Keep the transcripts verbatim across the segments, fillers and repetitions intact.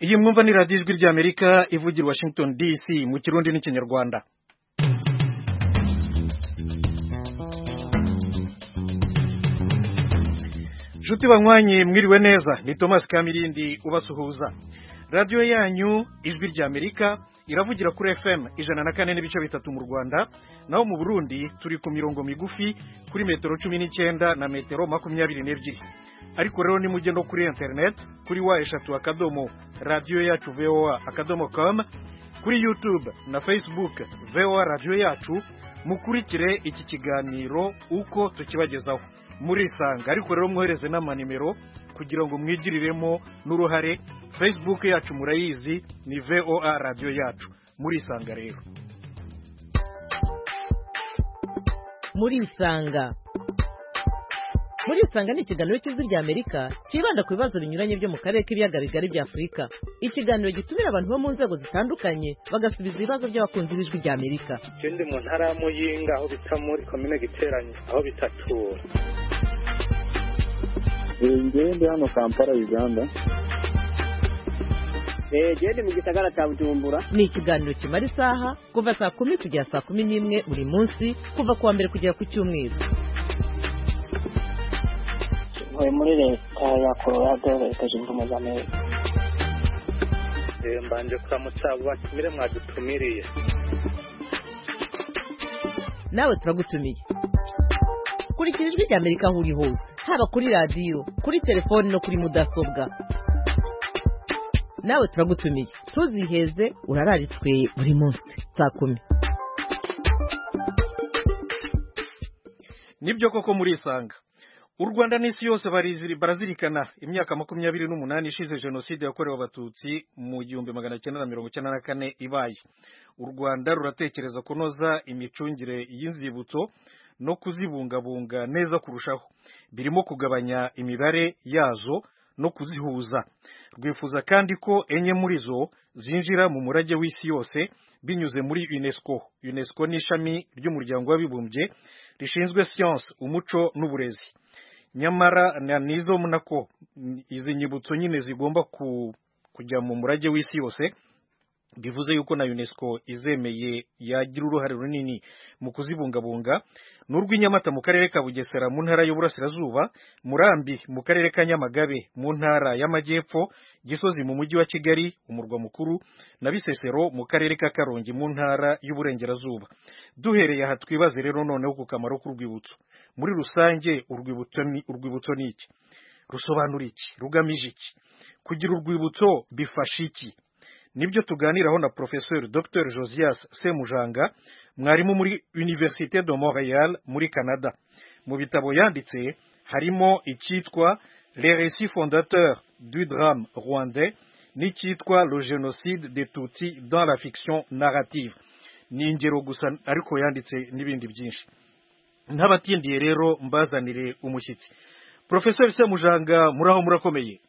iyi mwumva ni radiyo ijwi ry'Amerika ivugira Washington D C mu Kirundi n'Ikinyarwanda. Juti banywanyi mwiriwe neza, ni Thomas Kamirindi ubasuhuza. Radio yanyu ijwi ry'Amerika iravugira kuri F M ijana na kane n'ibice bitatu mu Rwanda, naho mu Burundi turi ku mirongo migufi kuri metero cumi n'icyenda na metero makumyabiri n'ebyiri. Ariko rero ni mujye no kuri internet kuri wa eshatu akadomo radio yacu V O A akadomo com, kuri YouTube na Facebook V O A radio yacu, mukurikire iki kiganiro uko tukibagezaho muri Isanga. Ariko rero mwohereze n'amanimero kugira ngo mwigiriremo n'uruhare. Facebook yacu murayizi ni V O A radio yacu. Muri Isanga rero muri Isanga muri Isanga ni ikiganiro cy'ijwi ry'Amerika kibanda ku bibazo binyuranye byo mu karere k'ibiyaga bigari bya Afurika. Ikiganiro gitumira abantu bo mu nzego zitandukanye bagasubiza ibibazo by'abakunzi b'ijwi ry'Amerika. Ikindi mu ntara ya Muyinga aho bita muri komine Giteranye aho bitatura. Ngende hano Kampala Uganda. Eh gende mu gisagara cya Bujumbura. Ni ikiganiro kimara isaha kuva saa kumi kugera saa kumi n'imwe buri munsi kuva kuwa mbere kugera ku cyumweru. Ntuye muri leta ya Colorado, leta zunze ubumwe za Amerika. Eh mbanje kuramutsa batumire mwadutumiriye. Nawe turagutumiye. Kurikira ijwi ry'Amerika aho uri hose, haba kuri radio, kuri telefone no kuri mudasobwa. Nawe turagutumiye. Tuziheze urararitswe buri munsi saa kumi. Nibyo koko muri Isanga. U Rwanda n'isi yose bariziri barazirikana imyaka makumyabiri n'umunani ishize jenoside yakorewe abatutsi mu gihumbi magana cyenda na mirongo icyenda na kane ibaye. U Rwanda ruratekereza kunoza imicungire y'inzibutso no kuzibungabunga neza kurushaho, birimo kugabanya imibare yazo no kuzihuza. Rwifuza kandi ko enye muri zo zinjira mu murage w'isi yose binyuze muri UNESCO. UNESCO ni ishami ry'umuryango w'abibumbye rishinzwe science, umuco n'uburezi. Nyamara na nizo munako izi nyibutso nyine zigomba ku, kujya mu murage w'isi yose, bivuze yuko na UNESCO izemeye yagira uruhare runini mu kuzibungabunga. N'urw'inyamata mu karere ka Bugesera mu ntara y'Uburasirazuba, Murambi mu karere ka Nyamagabe mu ntara y'Amajyepfo, Gisozi mu mujyi wa Kigali umurwa mukuru, na Bisesero mu karere ka Karongi mu ntara y'Uburengerazuba. Duhereye aha twibaze rero noneho ku kamaro k'urwibutso. Muri rusange urwibutso ni urwibutso ni iki? Rusobanura iki? Rugamije iki? Kugira urwibutso bifasha iki? Nibyo tuganiraho na Professeur Docteur Josias Semujanga, mwarimu muri Université de Montréal muri Canada. Mu bitabo yanditse harimo icyitwa Les récits fondateurs du drame rwandais n'icyitwa Le génocide des Tutsis dans la fiction narrative. Ni ingero gusa ariko yanditse n'ibindi byinshi. Ntabatindiye rero mbazanire umushyitsi. Professeur Semujanga, muraho murakomeye?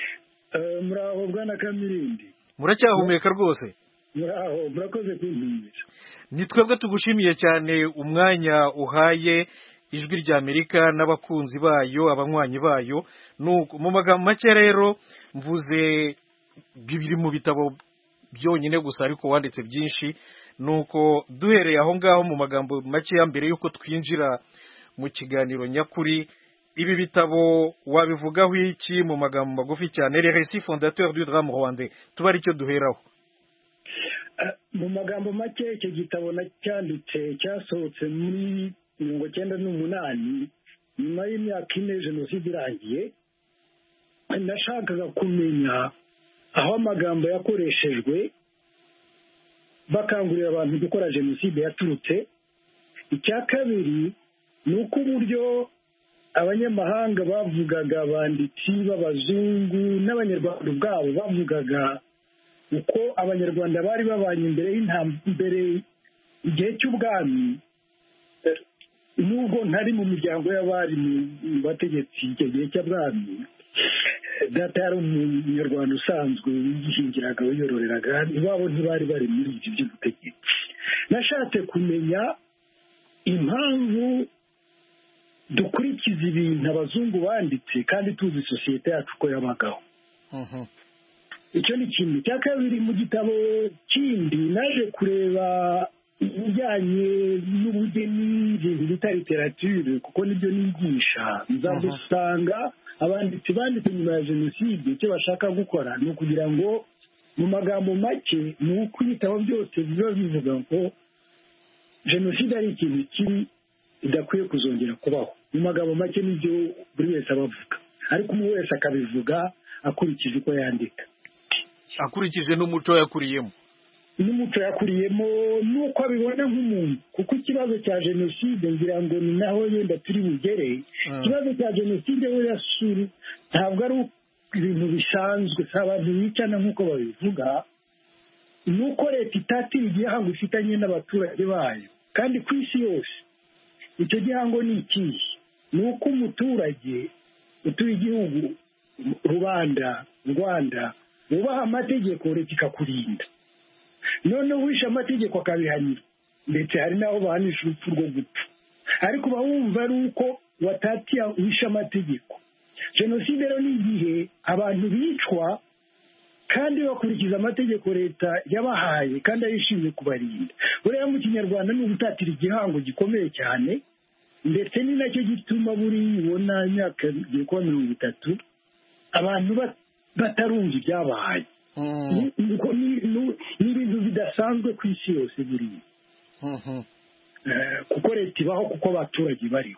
Uh, muraho bwana Kamirindi. Muracyahumeka rwose? Muraho, murakoze kuntumira. Ni twebwe tugushimiye cyane umwanya uhaye ijwi ry'Amerika n'abakunzi bayo, abanywanyi bayo. Nuko mu magambo make rero mvuze bibiri mu bitabo byonyine gusa ariko wanditse byinshi. Nuko duhereye aho ngaho mu magambo make ya mbere yuko twinjira mu kiganiro nyakuri, ibi bitabo wabivugaho iki mu magambo magufi cyane? Les récits fondateurs du drame rwandais, tuba ari cyo duheraho. Mu magambo make icyo gitabo nacyanditse cyasohotse muri mirongo cyenda n'umunani, nyuma y'imyaka ine jenoside irangiye. Nashakaga kumenya aho amagambo yakoreshejwe bakangurira abantu gukora jenoside yaturutse. Icya kabiri ni uko uburyo abanyamahanga bavugaga, abanditsi b'abazungu n'abanyarwanda ubwabo bavugaga uko abanyarwanda bari babanye imbere y'intambere igihe cy'ubwami. Nubwo ntari mu miryango y'abari mu bategetsi icyo gihe cy'abwami, data yari umunyarwanda usanzwe wigihingiraga, wiyororeraga, iwabo ntibari bari muri ibyo by'ubutegetsi. Nashatse kumenya impamvu dukurikiza ibintu abazungu banditse kandi tuzi sosiyete yacu ko yabagaho. icyo ni kimwe. Cya kabiri, mu gitabo kindi naje kureba ibijyanye n'ubugeni, ibintu bita literature, kuko nibyo nigisha. Nzadusanga abanditsi banditse nyuma ya jenoside icyo bashaka gukora ni ukugira ngo mu magambo make ni ukwitaho byose biba bivuga ngo jenoside ari ikintu kibi idakwiye kuzongera kubaho. Mu magambo make nibyo buri wese aba avuga, ariko umwe wese akabivuga akurikije uko yandika, akurikije n'umuco yakuriyemo n'umuco yakuriyemo n'uko abibona nk'umuntu. Kuko ikibazo cya jenoside ngira ngo ni naho yenda turi bugere. Ikibazo cya jenoside we yasura ntabwo ari ibintu bisanzwe, si abantu bicana nk'uko babivuga, ni uko leta itatira igihango ifitanye n'abaturage bayo. Kandi ku isi yose icyo gihango ni ikihe? Ni uko umuturage utuye igihugu, rubanda, Rwanda, wubaha amategeko, leta ikakurinda. Noneho wishe amategeko akabihanira, ndetse hari n'aho bahanisha urupfu rwo gupfa. Ariko uba wumva ari uko watatiye wishe amategeko. Jenoside rero ni igihe abantu bicwa kandi bakurikiza amategeko leta yabahaye kandi ayishimiye kubarinda. Buriya mu kinyarwanda ni ugutatira igihango gikomeye cyane, ndetse ni nacyo gituma buribona imyaka igiye kuba mirongo itatu abantu batarumva ibyabahaye. Ni ibintu bidasanzwe ku isi yose buriya, kuko leta ibaho kuko abaturage bariho.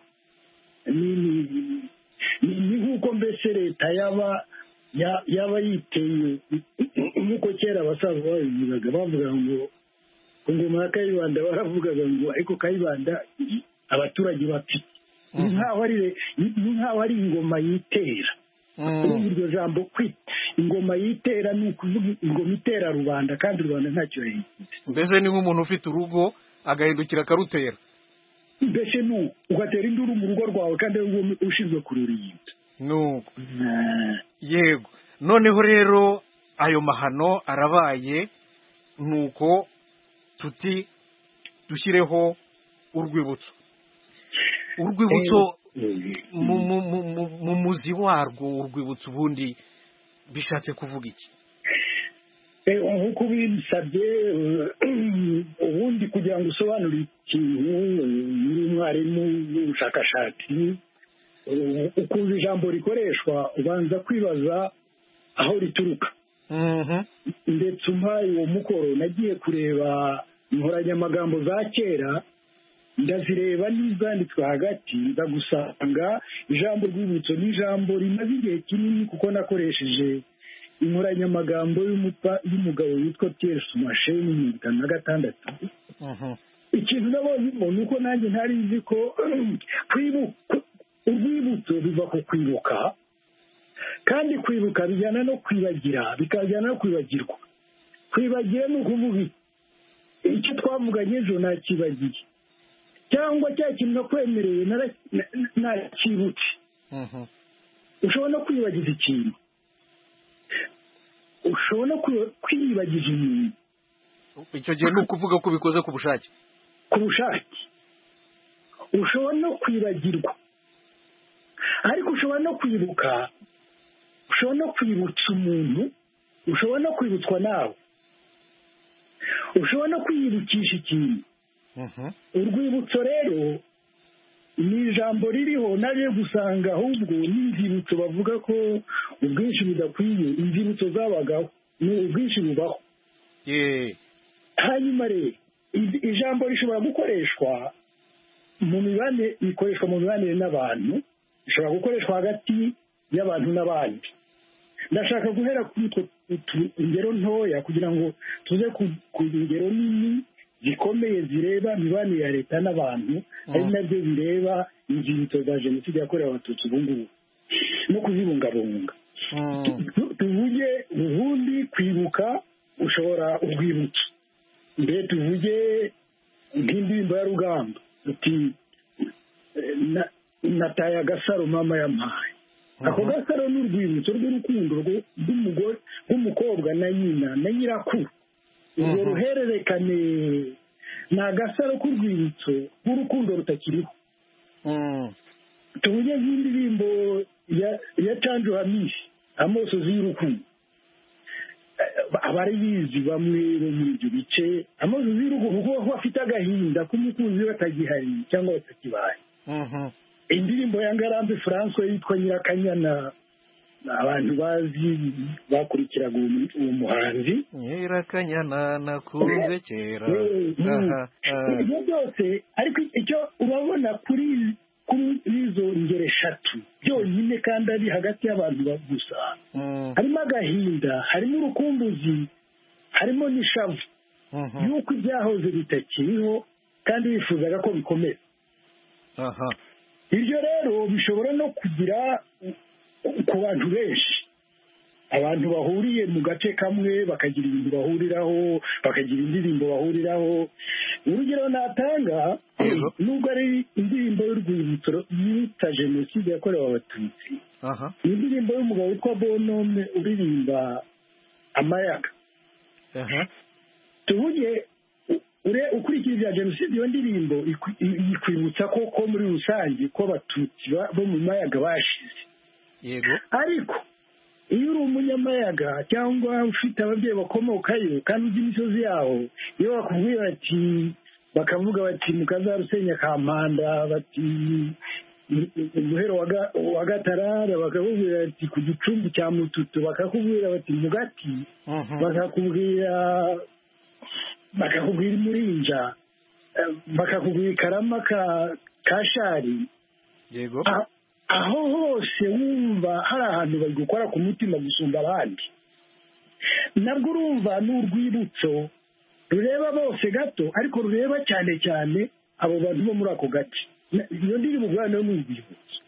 Ni nk'uko mbese leta yaba yaba yiteye, nk'uko kera abasaza babivugaga, bavuga ngo ku ngoma ya Kayibanda baravugaga ngo ariko Kayibanda abaturage bafite, ni nk'aho ari ingoma yitera. Urumva iryo jambo kwita ingoma yitera ni ukuvuga ingoma itera rubanda, kandi rubanda ntacyo yayigize. Mbese ni nk'umuntu ufite urugo agahindukira akarutera, mbese nu ugatera induru mu rugo rwawe kandi ari ushinzwe kururinda. Nuko yego, noneho rero ayo mahano arabaye, nuko tuti dushyireho urwibutso. Urwibutso mu muzi warwo, urwibutso ubundi bishatse kuvuga iki? Nk'uko binsabye, ubundi kugira ngo usobanure ikintu uri umwarimu n'ubushakashatsi, ukumva ijambo rikoreshwa ubanza kwibaza aho rituruka. Ndetse umpaye uwo mukoro nagiye kureba inkoranyamagambo za kera, ndazireba n'izanditswe hagati, ndagusanga ijambo rwibutso ni ijambo rimaze igihe kinini, kuko nakoresheje inkoranyamagambo y'umugabo witwa Pierre Sumashe mu mirongo itanu na gatandatu. Ikintu nabonyemo ni uko nanjye ntari nzi ko urwibutso biva ku kwibuka, kandi kwibuka bijyana no kwibagira, bikajyana no kwibagirwa. Kwibagira ni ukuvuga icyo twavuganye ejo nakibagiye, cyangwa cya kintu nakwemereye nakibutse. Ushobora no kwibagiza ikintu, ushobora no kwibagiza umuntu. Icyo gihe ni ukuvuga ko ubikoze ku bushake. Ku bushake ushobora no kwibagirwa, ariko ushobora no kwibuka, ushobora no kwibutsa umuntu, ushobora no kwibutswa nawe, ushobora no kwiyibukisha ikintu. Urwibutso rero ni ijambo ririho, naje gusanga ahubwo n'inzibutso bavuga ko ubwinshi budakwiye. Inzibutso zabagaho, ni ubwinshi bubaho. Hanyuma rero ijambo rishobora gukoreshwa mu mibanire, rikoreshwa mu mibanire n'abantu, rishobora gukoreshwa hagati y'abantu n'abandi. Ndashaka guhera kuri utwo ingero ntoya kugira ngo tuze ku ngero nini zikomeye zireba imibanire ya leta n'abantu, ari nabyo bireba inzibutso za jenoside yakorewe abatutsi ubu ngubu no kuzibungabunga. Tuvuge ubundi kwibuka, ushobora urwibutso. Mbere tuvuge nk'indirimbo ya Rugamba, uti nataye agasaro mama yampaye. Ako gasaro ni urwibutso rw'urukundo rw'umugore, rw'umukobwa na nyina na nyirakuru. Urwo ruhererekane ni agasaro k'urwibutso rw'urukundo rutakiriho. Tuvuge nk'indirimbo ya Canjo Hamisi, Amosozi y'urukundo. abari bizi bamwe bo muri ibyo bice amazu y'urugo kuko bafite agahinda k'umukunzi we batagihari cyangwa batakibaye. Indirimbo ya Ngarambe François yitwa Nyirakanyana abantu bazi bakurikiraga uwo muhanzi. Nyirakanyana nakunze kera. Ibyo byose ariko icyo urabona kuri kuri izo ngero eshatu byonyine kandi ari hagati y'abantu gusa, harimo agahinda, harimo urukumbuzi, harimo n'ishavu y'uko ibyahoze bitakiriho kandi bifuzaga ko bikomeza. Ibyo rero bishobora no kugira ku bantu benshi, abantu bahuriye mu gace kamwe bakagira ibintu bahuriraho, bakagira indirimbo bahuriraho. Urugero natanga nubwo ari indirimbo y'urwibutso yita jenoside yakorewe abatutsi, indirimbo y'umugabo witwa Bonhomme uririmba Amayaga. Tuvuge ukurikije ibya jenoside, iyo ndirimbo ikwibutsa koko muri rusange ko abatutsi bo mu mayaga bashize. Ariko iyo uri umunyamayaga cyangwa ufite ababyeyi bakomokayo kandi uzi imisozi yaho, iyo bakubwira bati bakavuga bati mukazarusenya Kampanda, bati umuhero wa Gatarara, bakakubwira bati ku gicumbi cya Mututu, bakakubwira bati Mugati, bakakubwira bakakubwira Murinja, bakakubwira Karama ka Shari. Yego. Aho hose wumva hari ahantu bari gukora ku mutima gusumba abandi. Nabwo urumva ni urwibutso rureba bose gato, ariko rureba cyane cyane abo bantu bo muri ako gace. Iyo ndiri mu Rwanda ni urwibutso.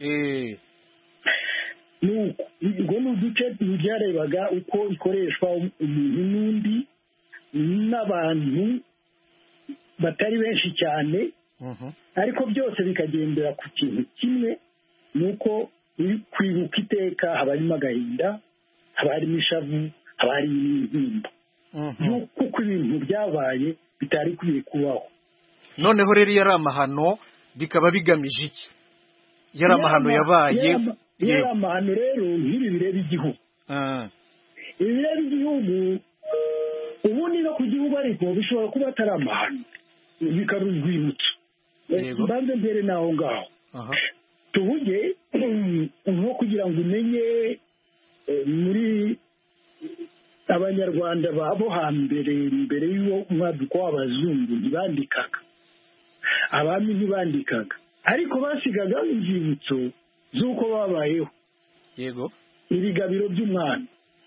Nuko ubwo ni uduce byarebaga uko ikoreshwa umuntu n'undi n'abantu batari benshi cyane, ariko byose bikagendera ku kintu kimwe, nuko kwibuka iteka haba harimo agahinda, haba harimo ishavu, haba harimo intimba, kuko ibintu byabaye bitari kwiye kubaho. Noneho rero yari amahano bikaba bigamije iki? Yari amahano yabaye. Yari amahano rero nk'ibi bireba igihugu. Ibi bireba igihugu ubundi no ku gihugu, ariko bishobora kuba atari amahano bikaba urwibutso. Mbanze mbere naho ngaho tuvuge nko kugira ngo umenye muri abanyarwanda babo hambere, mbere y'uwo mwaduko w'abazungu ntibandikaga, abami ntibandikaga, ariko basigaga inzibutso z'uko babayeho. Yego. Ibigabiro by'umwami,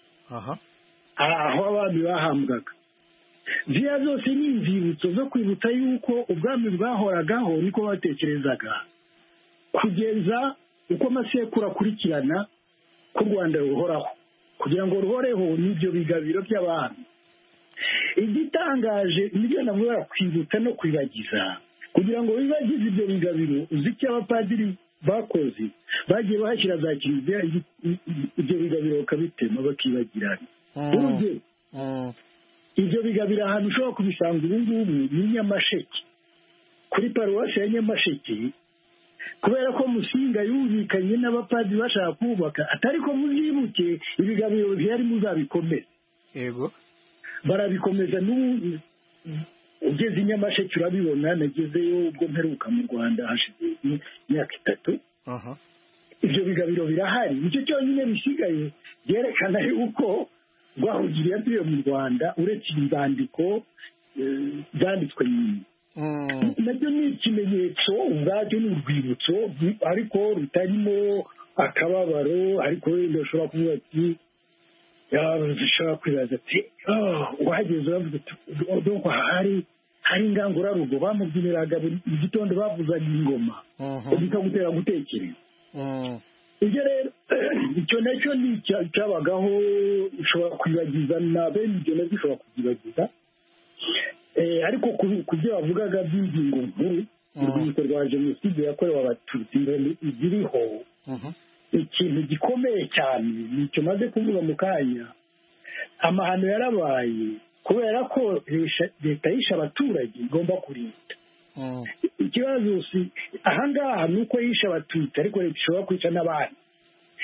aho abami bahambwaga. Ziriya zose ni inzibutso zo kwibutsa yuko ubwami bwahoragaho niko batekerezaga, kugeza uko amasekuru akurikirana ko u Rwanda ruhoraho. Kugira ngo ruhoreho n'ibyo bigabiro by'abami. Igitangaje nibyo navuga, kwibutsa no kwibagiza. Kugira ngo bibagize ibyo bigabiro, uzi icyo abapadiri bakoze, bagiye bahashyira za kiliziya, ibyo bigabiro bakabitema bakibagirana. Urugero, ibyo bigabiro ahantu ushobora kubisanga ubu ngubu ni Nyamasheke, kuri paruwasi ya Nyamasheke, kubera ko Musinga yumvikanye n'abapadiri bashaka kubaka, atari ko muzibuke ibigabiro bihari muzabikomeza. Yego. Barabikomeza n'ubu ugeze i Nyamasheke urabibona. Nagezeyo ubwo mperuka mu Rwanda hashize imyaka itatu. Ibyo bigabiro birahari. Nicyo cyonyine bisigaye byerekana yuko rwahugiriye atuye mu Rwanda, uretse inzandiko zanditswe nyuma. Nabyo ni ikimenyetso ubwacyo, ni urwibutso, ariko rutarimo akababaro. Ariko wenda ushobora kuvuga ati, ushobora kwibaza ati uhageze uravuga ati doko hari hari ingangurarugo bamubyiniraga mu gitondo bavuzaga ingoma, bikagutera gutekereza. Ibyo rero icyo nacyo ni icyabagaho, ushobora kwibagiza na bene ibyo nabyo ushobora kubyibagiza. Ariko ku byo bavugaga by'ingingo nkuru, urwibutso rwa jenoside yakorewe abatutsi ziriho, ikintu gikomeye cyane nicyo maze kuvuga mu kanya. Amahano yarabaye kubera ko leta yishe abaturage igomba kurinda. Ikibazo si ahangaha ni uko yishe abatutsi, ariko leta ishobora kwica n'abandi.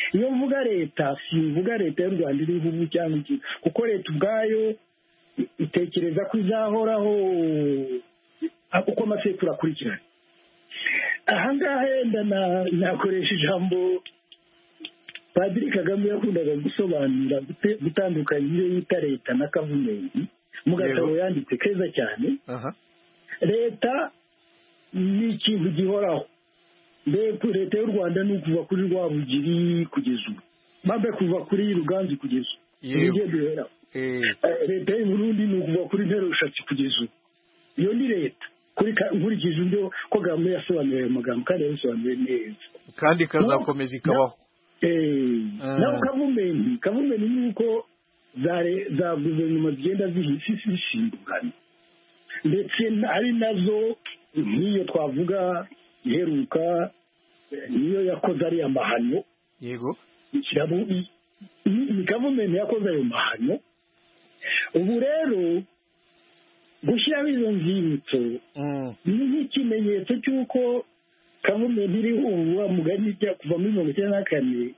iyo mvuga leta simvuga leta y'u rwanda iriho ubu cyangwa iki, kuko leta ubwayo itekereza ko izahoraho uko amasekuru akurikirana. aha ngaha yenda nakoresha ijambo Padiri Kagame yakundaga gusobanura gutandukanya iyo yita leta na gavumenti mu gatabo yanditse keza cyane. Leta ni ikintu gihoraho. Leta y'u Rwanda ni ukuva kuri Rwabugiri kugeza ubu, mabe kuva kuri Ruganzu kugeza ubu. Leta y'u Burundi ni ukuva kuri Nterushatsi kugeza ubu. Iyo ni leta nkurikije ibyo ko Kagame yasobanuye ayo magambo kandi yabisobanuye neza, kandi ikazakomeza ikabaho. naho gavumenti gavumenti ni uko za guverinoma zigenda zishingurana, ndetse ari nazo nk'iyo twavuga iheruka niyo yakoze ariya mahano. Yego, ni gavumenti yakoze ayo mahano. Ubu rero gushyiraho izo nzibutso ni nk'ikimenyetso cy'uko gavumenti iri ubu mugani ijya kuva muri mirongo icyenda na kane.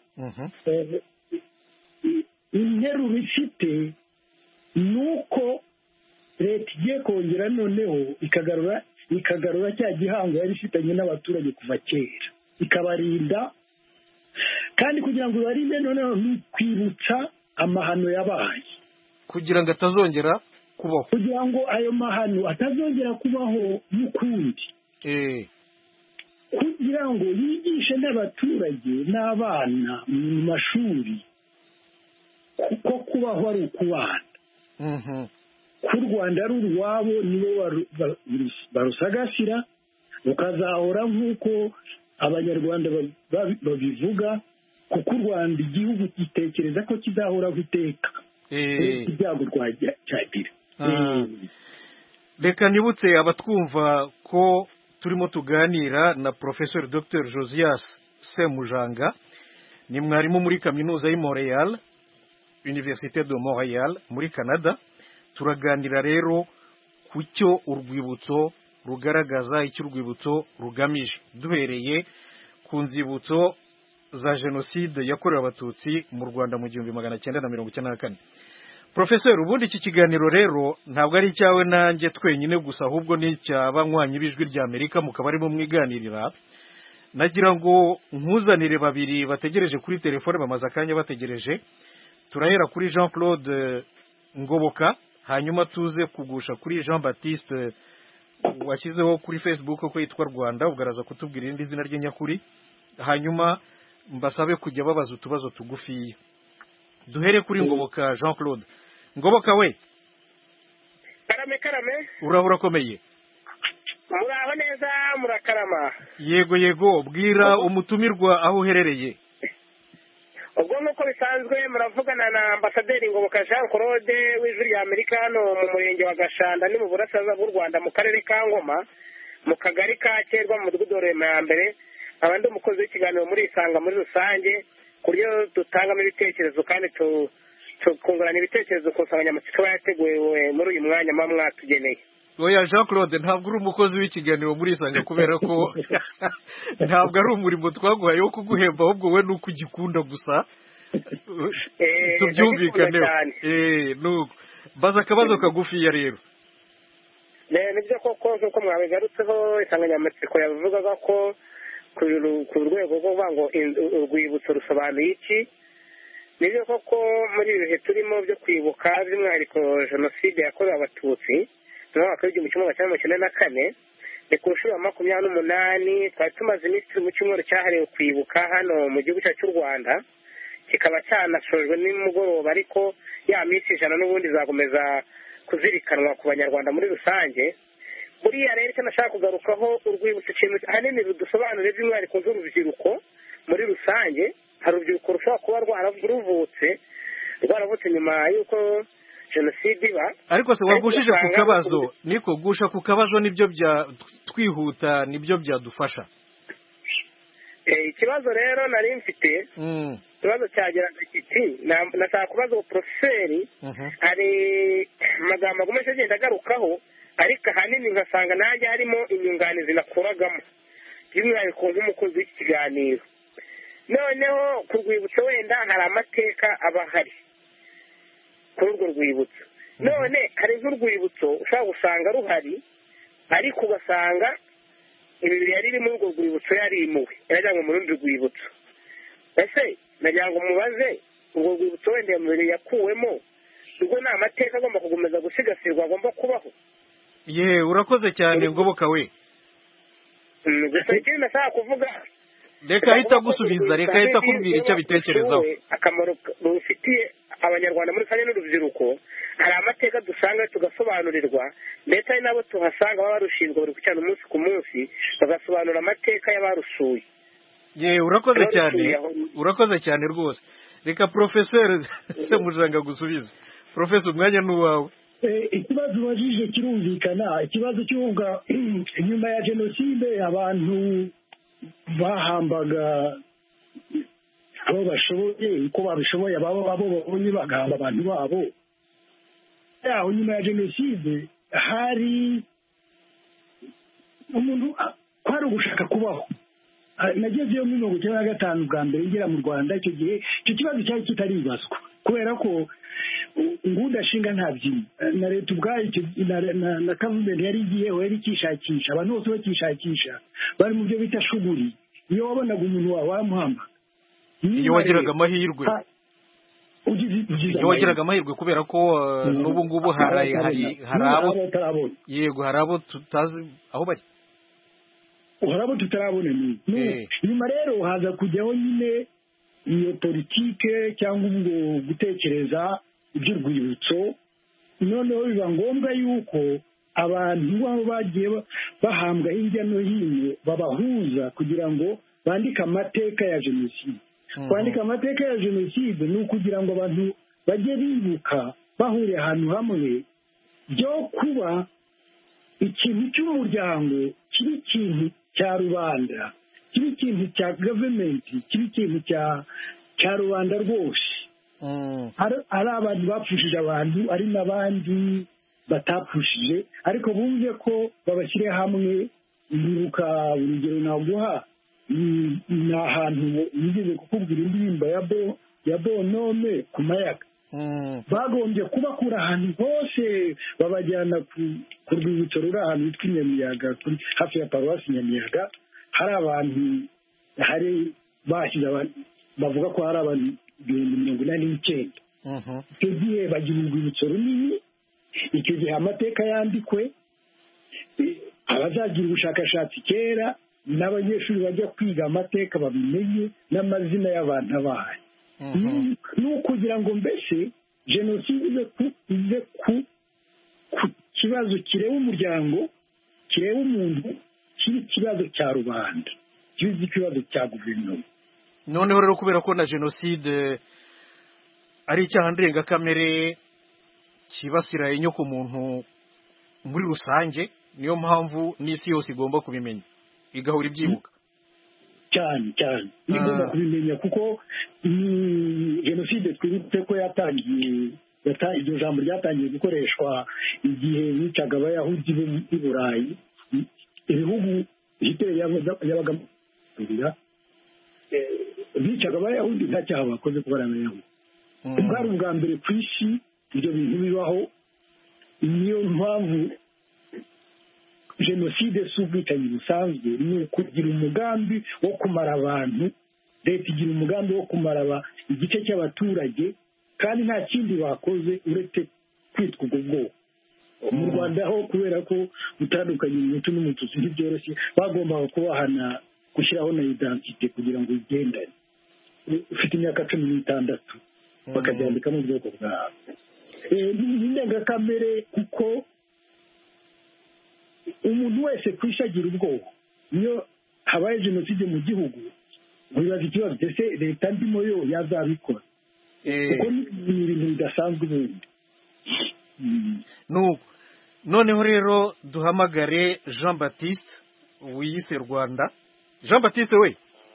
interuro ifite ni uko leta igiye kongera noneho ikagarura ikagarura cya gihango yari ifitanye n'abaturage kuva kera, ikabarinda, kandi kugira ngo ibarinde noneho ni kwibutsa amahano yabaye, kugira ngo atazongera kubaho, kugira ngo ayo mahano atazongera kubaho n'ukundi, kugira ngo yigishe n'abaturage n'abana mu mashuri ko kubaho ari ukubana, ko u Rwanda ari urwabo nibo barusagasira rukazahora nk'uko abanyarwanda babivuga, kuko u Rwanda igihugu gitekereza ko kizahoraho iteka ibyago rwacyagira. Reka nibutse abatwumva ko turimo tuganira na Professor Doctor Josias Semujanga, ni mwarimu muri kaminuza y'i Montreal, Université de Montréal muri Canada. Turaganira rero ku cyo urwibutso rugaragaza, icyo urwibutso rugamije, duhereye ku nzibutso za jenoside yakorewe abatutsi mu Rwanda mu gihumbi magana cyenda na mirongo icyenda na kane. Professor, ubundi iki kiganiro rero ntabwo ari icyawe nanjye twenyine gusa, ahubwo ni icy'abanywanyi b'ijwi rya Amerika, mukaba ari mu mwiganirira. Nagira ngo nkuzanire babiri bategereje kuri telefone, bamaze akanya bategereje. Turahera kuri Jean Claude Ngoboka, hanyuma tuze kugusha kuri Jean Baptiste washyizeho kuri Facebook ko yitwa Rwanda, ubwaraza kutubwira irindi zina rye nyakuri, hanyuma mbasabe kujya babaza utubazo tugufiya. Duhere kuri Ngoboka. Jean Claude Ngoboka, we karame karame, urahura komeye? muraho neza murakarama? Yego yego, bwira umutumirwa aho uherereye. ubwo nuko bisanzwe muravugana na Ambasaderi Ngoboka Jean Claude w'ijwi rya Amerika hano mu murenge wa Gashanda ni mu burasirazuba bw'u Rwanda mu karere ka Ngoma mu kagari ka Kerwa mu mudugudu wa Rema ya mbere. Abandi umukozi w'ikiganiro muri Isanga muri rusange, ku buryo dutangamo ibitekerezo kandi tukungurana ibitekerezo ku nsanganyamatsiko yateguwe muri uyu mwanya muba mwatugeneye. Oya Jean Claude, ntabwo uri umukozi w'ikiganiro muri Isanga, kubera ko ntabwo ari umurimo twaguhaye wo kuguhemba, ahubwo we nuko ugikunda gusa. Tubyumvikaneho. Eh, nuko baza akabazo kagufiya rero. Nibyo koko nk'uko mwabigarutseho, insanganyamatsiko yavugaga ko ku rwego rwo kuvuga ngo urwibutso rusobanuye iki. Nibyo koko muri ibi bihe turimo byo kwibuka by'umwihariko jenoside yakorewe abatutsi mu mwaka w'igihumbi kimwe magana cyenda mirongo icyenda na kane, ni ku nshuro ya makumyabiri n'umunani. Twari tumaze iminsi mu cyumweru cyahariwe kwibuka hano mu gihugu cyacu cy'u Rwanda, kikaba cyanashojwe nimugoroba, ariko ya minsi ijana n'ubundi zakomeza kuzirikanwa ku banyarwanda muri rusange. Buriya rero icyo nashaka kugarukaho, urwibutso ikintu ahanini rudusobanurira by'umwihariko nk'urubyiruko muri rusange. Hari urubyiruko rushobora kuba rwaravutse rwaravutse nyuma y'uko jenoside iba. Ariko se wagushije ku kabazo, niko gusha ku kabazo nibyo bya twihuta, nibyo byadufasha. Eh, ikibazo rero nari mfite, ikibazo cyageraga kiti, nashaka kubaza Professeri, hari amagambo agomeje agenda agarukaho, ariko ahanini ngasanga nanjye harimo inyunganizi nakuragamo by'umwihariko nk'umukozi w'iki kiganiro. noneho ku rwibutso wenda hari amateka aba ahari kuri urwo rwibutso none hari nk'urwibutso ushobora gusanga ruhari ariko ugasanga imibiri yari iri muri urwo rwibutso yarimuwe yarajyanywe mu rundi rwibutso ese nagira ngo mubaze urwo rwibutso wenda iyo mibiri yakuwemo ubwo ni amateka agomba gukomeza gusigasirwa agomba kubaho ye urakoze cyane ngoboka we gusa ikindi nashaka kuvuga reka ahita gusubiza reka ahita akubwira icyo abitekerezaho akamaro rufitiye abanyarwanda muri kanya n'urubyiruko hari amateka dusanga tugasobanurirwa ndetse hari n'abo tuhasanga baba barushinzwe buri gucana umunsi ku munsi bagasobanura amateka y'abarusuye ye urakoze cyane urakoze cyane rwose reka porofeseri Semujanga gusubiza porofeseri umwanya ni uwawe ikibazo ubajije kirumvikana ikibazo cy'uvuga nyuma ya jenoside abantu bahambaga abo bashoboye uko babishoboye ababo babo babonye bagahamba abantu babo yaho nyuma ya jenoside hari umuntu kwari ugushaka kubaho nagezeyo muri mirongo icyenda na gatanu bwa mbere ngera mu rwanda icyo gihe icyo kibazo cyari kitaribazwa kubera ko ngudashinga ntabyina na leta ubwayo na gavumenti yari igiyeho yari ikishakisha abantu bose bakishakisha bari mu byo bita shuguri iyo wabonaga umuntu wawe wamuhamba iyo wagiraga amahirwe iyo wagiraga amahirwe kubera ko n'ubu ngubu hari abo yego hari abo tutazi aho bari hari abo tutarabona nyuma rero haza kujyaho nyine iyo politike cyangwa ubwo gutekereza iby'urwibutso noneho biba ngombwa yuko abantu babo bagiye bahambwa hirya no hino babahuza kugira ngo bandike amateka ya jenoside kwandika amateka ya jenoside ni ukugira ngo abantu bajye bibuka bahuriye ahantu hamwe byo kuba ikintu cy'umuryango kiba ikintu cya rubanda kiba ikintu cya gavumenti kiba ikintu cya rubanda rwose ari abantu bapfushije abantu ari n'abandi batapfushije ariko bumve ko babashyire hamwe ndibuka urugero naguha ni ahantu yigeze kukubwira indirimbo ya bonome ku mayaga bagombye kubakura ahantu hose babajyana ku rwibutso ruri ahantu hitwa Nyamiyaga hafi ya paruwasi Nyamiyaga hari abantu hari bashyize bavuga ko hari abantu ibihumbi mirongo inani n'icyenda icyo gihe bagira urwibutso runini icyo gihe amateka yandikwe abazagira ubushakashatsi kera n'abanyeshuri bajya kwiga amateka babimenye n'amazina y'abantu abaye ni ukugira ngo mbese jenoside ize ku kibazo kireba umuryango kireba umuntu kiba ikibazo cya rubanda kiba ikibazo cya guverinoma noneho rero kubera ko na jenoside ari icyaha ndengakamere kibasira inyoko muntu muri rusange niyo mpamvu n'isi yose igomba kubimenya igahura ibyibuka cyane cyane igomba kubimenya kuko jenoside twibutse ko yatangiye iryo jambo ryatangiye gukoreshwa igihe bicaga abayahudi b'i burayi ibihugu hitler yabaga bicaga abayahudi nta cyaha bakoze kuba ari abayahudi bwari ubwa mbere ku isi ibyo bintu bibaho niyo mpamvu jenoside si ubwicanyi busanzwe ni ukugira umugambi wo kumara abantu leta igira umugambi wo kumara igice cy'abaturage kandi nta kindi bakoze uretse kwitwa ubwo bwoko mu rwanda ho kubera ko gutandukanya umutu n'umututsi ntibyoroshye bagombaga kubahana gushyiraho na identite kugira ngo bigendane ufite imyaka cumi n'itandatu bakabyandika mu bwoko bwawe ni indengakamere kuko umuntu wese ku isi agira ubwoba iyo habaye jenoside mu gihugu wibaza ikibazo ndetse leta ndimo yo yazabikora kuko ni ibintu bidasanzwe ubundi noneho rero duhamagare Jean Baptiste wiyise Rwanda Jean Baptiste we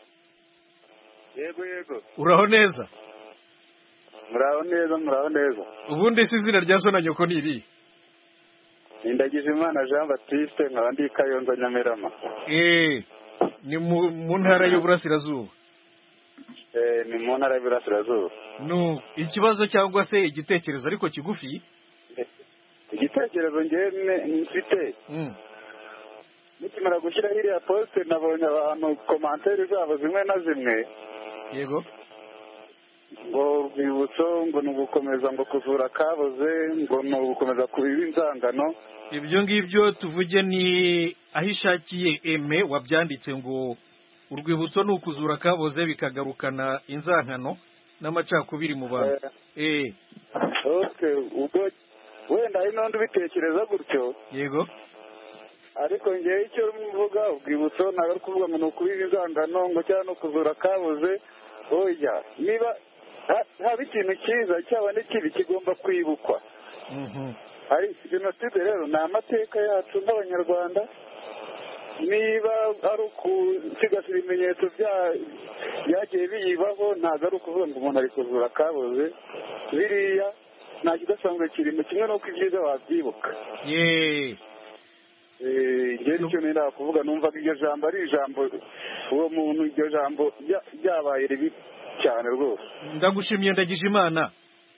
yego yego uraho neza muraho neza muraho neza ubundi si izina rya so na nyoko ni iri Ndagijimana Jean Baptiste nkaba ndi Kayonza Nyamirama eh ni mu ntara y'Uburasirazuba eh, ni mu ntara y'Iburasirazuba. no ikibazo cyangwa se igitekerezo ariko kigufi. Igitekerezo ngewe mfite Mm. nikimara gushyira iriya poste nabonye abantu komantere zabo zimwe na zimwe Yego. ngo urwibutso ngo ni ugukomeza ngo kuvura kaboze ngo ni ugukomeza kubiba inzangano. Ibyo ngibyo tuvuge ni ahishakiye Eme wabyanditse ngo urwibutso ni ukuzura kaboze bikagarukana inzankano n'amacakubiri mu bantu. Eh. Okay, ubwo wenda hari n'undi ubitekereza gutyo. Yego. Ariko ngewe icyo mvuga ubwibutso ntabwo ari kuvuga ngo ni ukubiba inzangano ngo cyangwa no kuzura kaboze. Oya, niba haba ikintu cyiza cyaba n'ikibi kigomba kwibukwa. Mhm. Ari jenoside rero ni amateka yacu nk'abanyarwanda. Niba ari ukusigasira ibimenyetso byagiye biyibaho ntabwo ari ukuvuga ngo umuntu ari kuzura kaboze. Biriya nta kidasanzwe kirimo kimwe n'uko ibyiza wabyibuka. Yeee. Ngewe nicyo nenda kuvuga numvaga iryo jambo ari ijambo uwo muntu iryo jambo ryabaye ribi cyane rwose. Ndagushimiye ndagije Imana.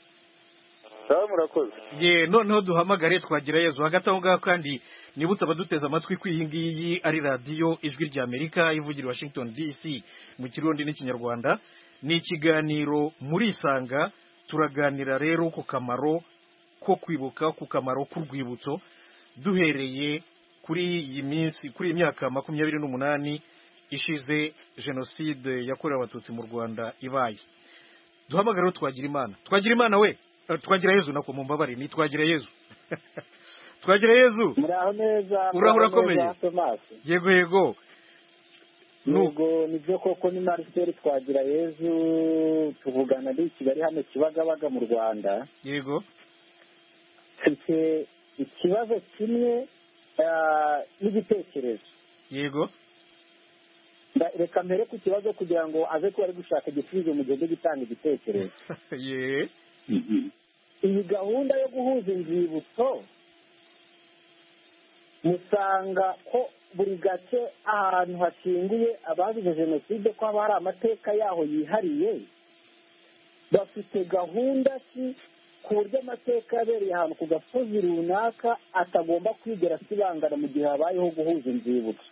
Sawa murakoze. Ye noneho duhamagare twagira Yezu hagati aho ngaho kandi nibutse abaduteza amatwi ko iyi ngiyi ari radiyo ijwi rya Amerika ivugira Washington D C mu Kirundi n'Ikinyarwanda. Ni ikiganiro muri Isanga turaganira rero ku kamaro ko kwibuka ku kamaro k'urwibutso duhereye kuri iyi minsi kuri imyaka makumyabiri n'umunani ishize jenoside yakorewe abatutsi mu Rwanda ibaye. Duhamagara twagira Imana. Twagira Imana we twagira Yezu nako mumbabare ni twagira Yezu. Twagira Yezu. Muraho neza. Urahura komeye. Yego yego. Nugo nibyo koko ni Marcel twagira Yezu tuvugana ndi Kigali hano Kibagabaga mu Rwanda. Yego. Mfite ikibazo kimwe n'igitekerezo. Yego. Reka mbere ku kibazo kugira ngo aze ko ari gushaka igisubizo mu gihe cyo gutanga igitekerezo. Ye. Iyi gahunda yo guhuza inzibutso musanga ko buri gace ahantu hashinguye abazize jenoside ko haba hari amateka yaho yihariye, bafite gahunda ki ku buryo amateka yabereye ahantu ku gasozi runaka atagomba kwigera asibangana mu gihe habayeho guhuza inzibutso.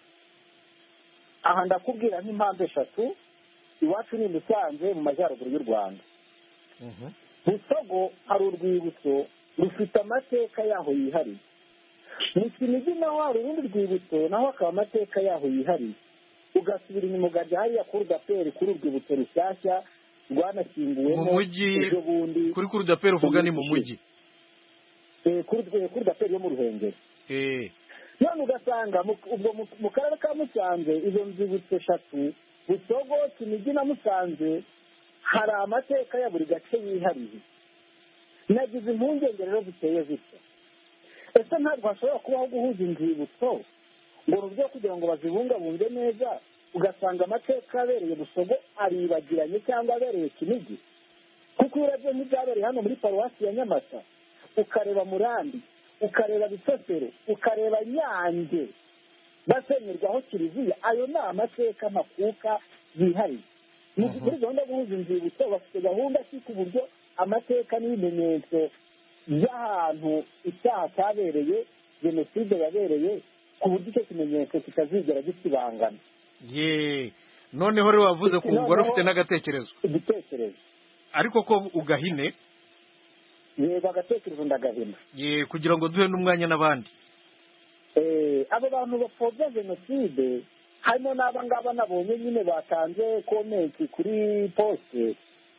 Aha ndakubwira nk'impamvu eshatu. Iwacu ni Musanze mu majyaruguru y'u Rwanda. Busogo hari urwibutso rufite amateka yaho yihariye. Mu Kinigi naho hari urundi rwibutso naho hakaba amateka yaho yihariye. Ugasubira inyuma ukajya hariya kuri Daperi kuri urwibutso rushyashya rwanashyinguwemo mu mujyi kuri kuri Daperi uvuga ni mu mujyi. Eh kuri kuri Daperi yo mu Ruhengeri. Eh none ugasanga ubwo mu karere ka Musanze izo nzibutso eshatu Busogo, Kinigi na Musanze hari amateka ya buri gace yihariye. Nagize impungenge rero ziteye zityo. Ese ntabwo hashobora kubaho guhuza inzibutso ngo rubyo kugira ngo bazibungabunge neza ugasanga amateka abereye Busogo aribagiranye cyangwa abereye Kinigi? Kuko urebye nk'ibyabereye hano muri paruwasi ya Nyamata ukareba Murambi ukareba Bisesero ukareba Nyange basenyerwaho kiliziya, ayo ni amateka makuka yihariye. Muri gahunda yo guhuza inzibutso bafite gahunda ki ku buryo amateka n'ibimenyetso by'ahantu icyaha cyabereye jenoside yabereye ku buryo icyo kimenyetso kitazigera gisibangana. Ye noneho rero wavuze ko wari ufite n'agatekerezo. Igitekerezo ariko ko ugahine. Yego agatekerezo ndagahina. Ye kugira ngo duhe n'umwanya n'abandi. Eh abo bantu bapfobya jenoside harimo n'abangaba nabonye nyine batanze komenti kuri poste.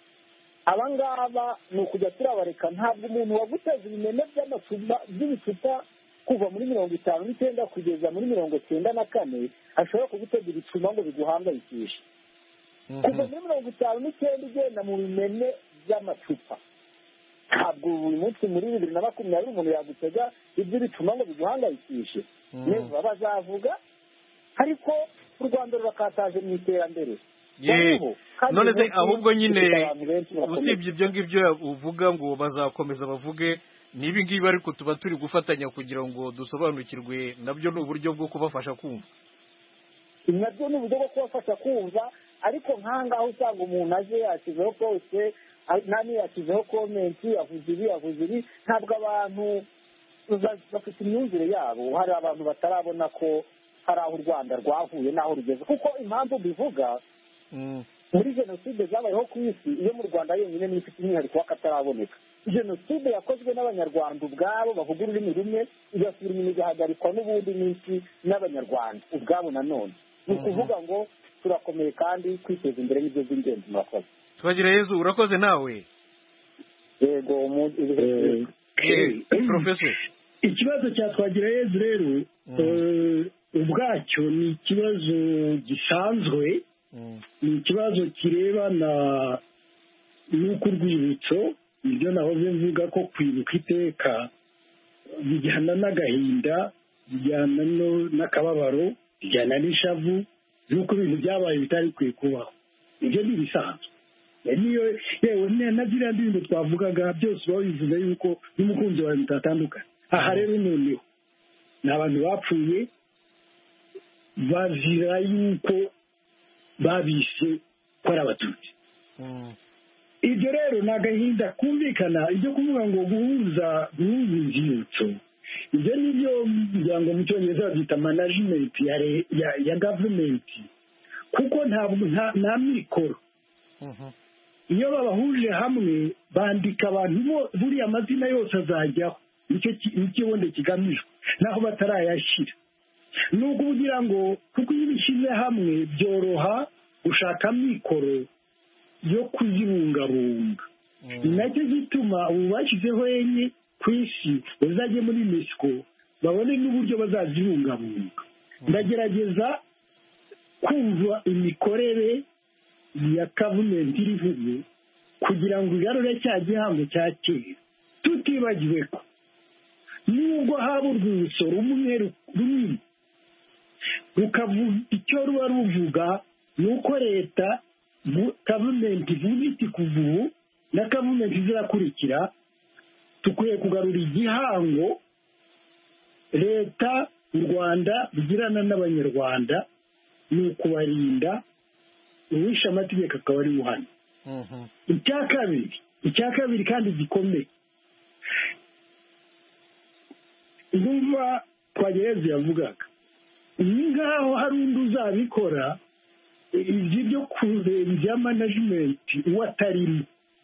Abangaba ni ukujya turabareka. Ntabwo umuntu waguteza ibimene by'amacupa by'ibicupa kuva muri mirongo itanu n'icyenda kugeza muri mirongo cyenda na kane ashobora kuguteza ibicuma ngo biguhangayikishe. Kuva muri mirongo itanu n'icyenda ugenda mu bimene by'amacupa ntabwo buri munsi muri bibiri na makumyabiri umuntu yagutega iby'ibicuma ngo biguhangayikishe. Neza bazavuga ariko u Rwanda rurakataje mu iterambere. None se ahubwo nyine usibye ibyo ngibyo uvuga ngo bazakomeza bavuge nibi ngibi ariko tuba turi gufatanya kugira ngo dusobanukirwe nabyo ni uburyo bwo kubafasha kumva. Nabyo ni uburyo bwo kubafasha kumva ariko nk'ahangaha usanga umuntu aje yashyizeho posite nani yashyizeho komenti yavuze ibi yavuze ibi ntabwo abantu bafite imyumvire yabo hari abantu batarabona ko hari aho u rwanda rwahuye n'aho rugeze kuko impamvu bivuga muri jenoside zabayeho ku isi iyo mu rwanda yonyine niyo ifite umwihariko w'akataraboneka jenoside yakozwe n'abanyarwanda ubwabo bavuga ururimi rumwe igasubira inyuma igahagarikwa n'ubundi n'isi n'abanyarwanda ubwabo nanone ni ukuvuga ngo turakomeye kandi kwiteza imbere n'ibyo by'ingenzi murakoze twagira yezu urakoze nawe yego professor ikibazo cya twagira yezu rero ubwacyo ni ikibazo gisanzwe ni ikibazo kirebana n'uko urwibutso nibyo nahoze mvuga ko kwibuka iteka bijyana n'agahinda bijyana n'akababaro bijyana n'ishavu n'uko ibintu byabaye bitari kwiye kubaho ibyo ni ibisanzwe niyo yewe na ziriya ndirimbo twavugaga byose uba wifuza yuko n'umukunzi wawe mutatandukana aha rero noneho ni abantu bapfuye bazira yuko babishe ko ari abatutsi ibyo rero ni agahinda kumvikana ibyo kuvuga ngo guhuza guhuza inzibutso ibyo ni byo kugira ngo mu cyongereza babyita management ya ya gavumenti kuko nta mikoro iyo babahuje hamwe bandika abantu buriya amazina yose azajyaho nicyo kibondo kigamijwe naho batarayashyira ni ukugira ngo kuko iyo bishyize hamwe byoroha gushaka mikoro yo kuzibungabunga ni nacyo gituma ubu bashyizeho enye ku isi bazajya muri unesco babone n'uburyo bazazibungabunga ndagerageza kumva imikorere ya kavumenti irivuye kugira ngo igarure cya gihango cya kera tutibagiwe ko nubwo haba urwibutso rumwe runini rukavuga icyo ruba ruvuga ni uko leta kavumenti ivuga iti kuva ubu na kavumenti zirakurikira tukwiye kugarura igihango leta u rwanda rugirana n'abanyarwanda ni ukubarinda uwishe amategeko akaba ari uhana icya kabiri icya kabiri kandi gikomeye ndumva twagereza yavugaga ni nk'aho hari undi uzabikora ibyo byo kureba management uwo atarimo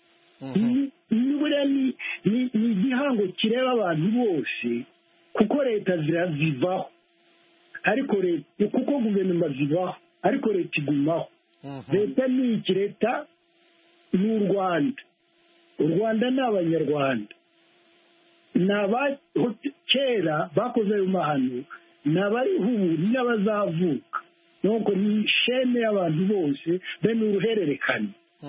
nibura ni igihango kireba abantu bose kuko leta zirazivaho ariko leta kuko guverinoma zivaho ariko leta igumaho leta ni iki leta ni u rwanda u rwanda ni abanyarwanda ni aba kera bakoze ayo mahano ni abariho ubu n'abazavuka nuko ni shene y'abantu bose bene uruhererekane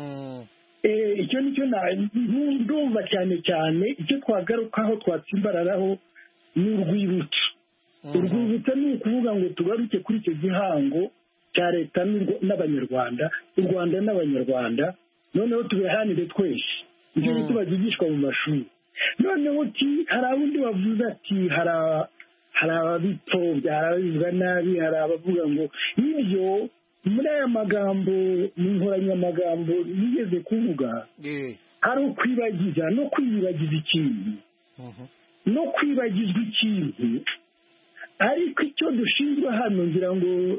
icyo nicyo ndumva cyane cyane icyo twagarukaho twatsimbararaho ni urwibutso urwibutso ni ukuvuga ngo tugaruke kuri icyo gihango cya leta n'abanyarwanda u rwanda n'abanyarwanda noneho tubihanire twese ibyo bintu bagigishwa mu mashuri noneho uti hari abundi bavuze ati hari ababipfobya hari ababivuga nabi hari abavuga ngo ibyo muri aya magambo mu nkoranyamagambo nigeze kuvuga hari ukwibagiza no kwiyibagiza ikintu no kwibagizwa ikintu ariko icyo dushinzwe hano ngira ngo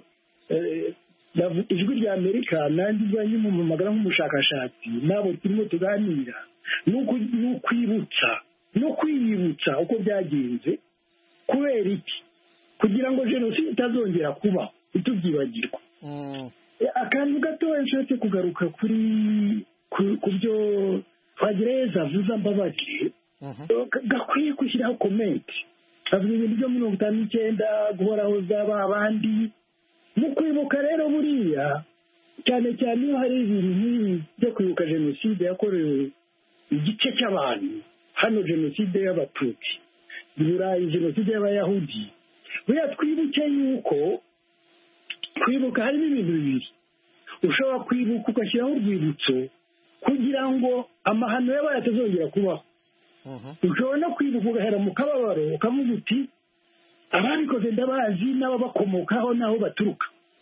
ijwi rya amerika nanjye ubwanjye mpamagara nk'umushakashatsi nabo turimo tuganira ni ukwibutsa no kwiyibutsa uko byagenze kubera iki kugira ngo jenoside itazongera kubaho itubyibagirwa akantu gatoya nshatse kugaruka kuri ku byo twagereza avuze mbabaje gakwiye gushyiraho komenti avuga ibintu byo mirongo itanu n'icyenda guhoraho zaba abandi mu kwibuka rero buriya cyane cyane iyo hari ibintu nk'ibi byo kwibuka jenoside yakorewe igice cy'abantu hano jenoside y'abatutsi i burayi jenoside y'abayahudi buriya twibuke yuko kwibuka harimo ibintu bibiri ushobora kwibuka ugashyiraho urwibutso kugira ngo amahano yabaye atazongera kubaho ushobora no kwibuka ugahera mu kababaro ukavuga uti ababikoze ndabazi n'ababakomokaho n'aho baturuka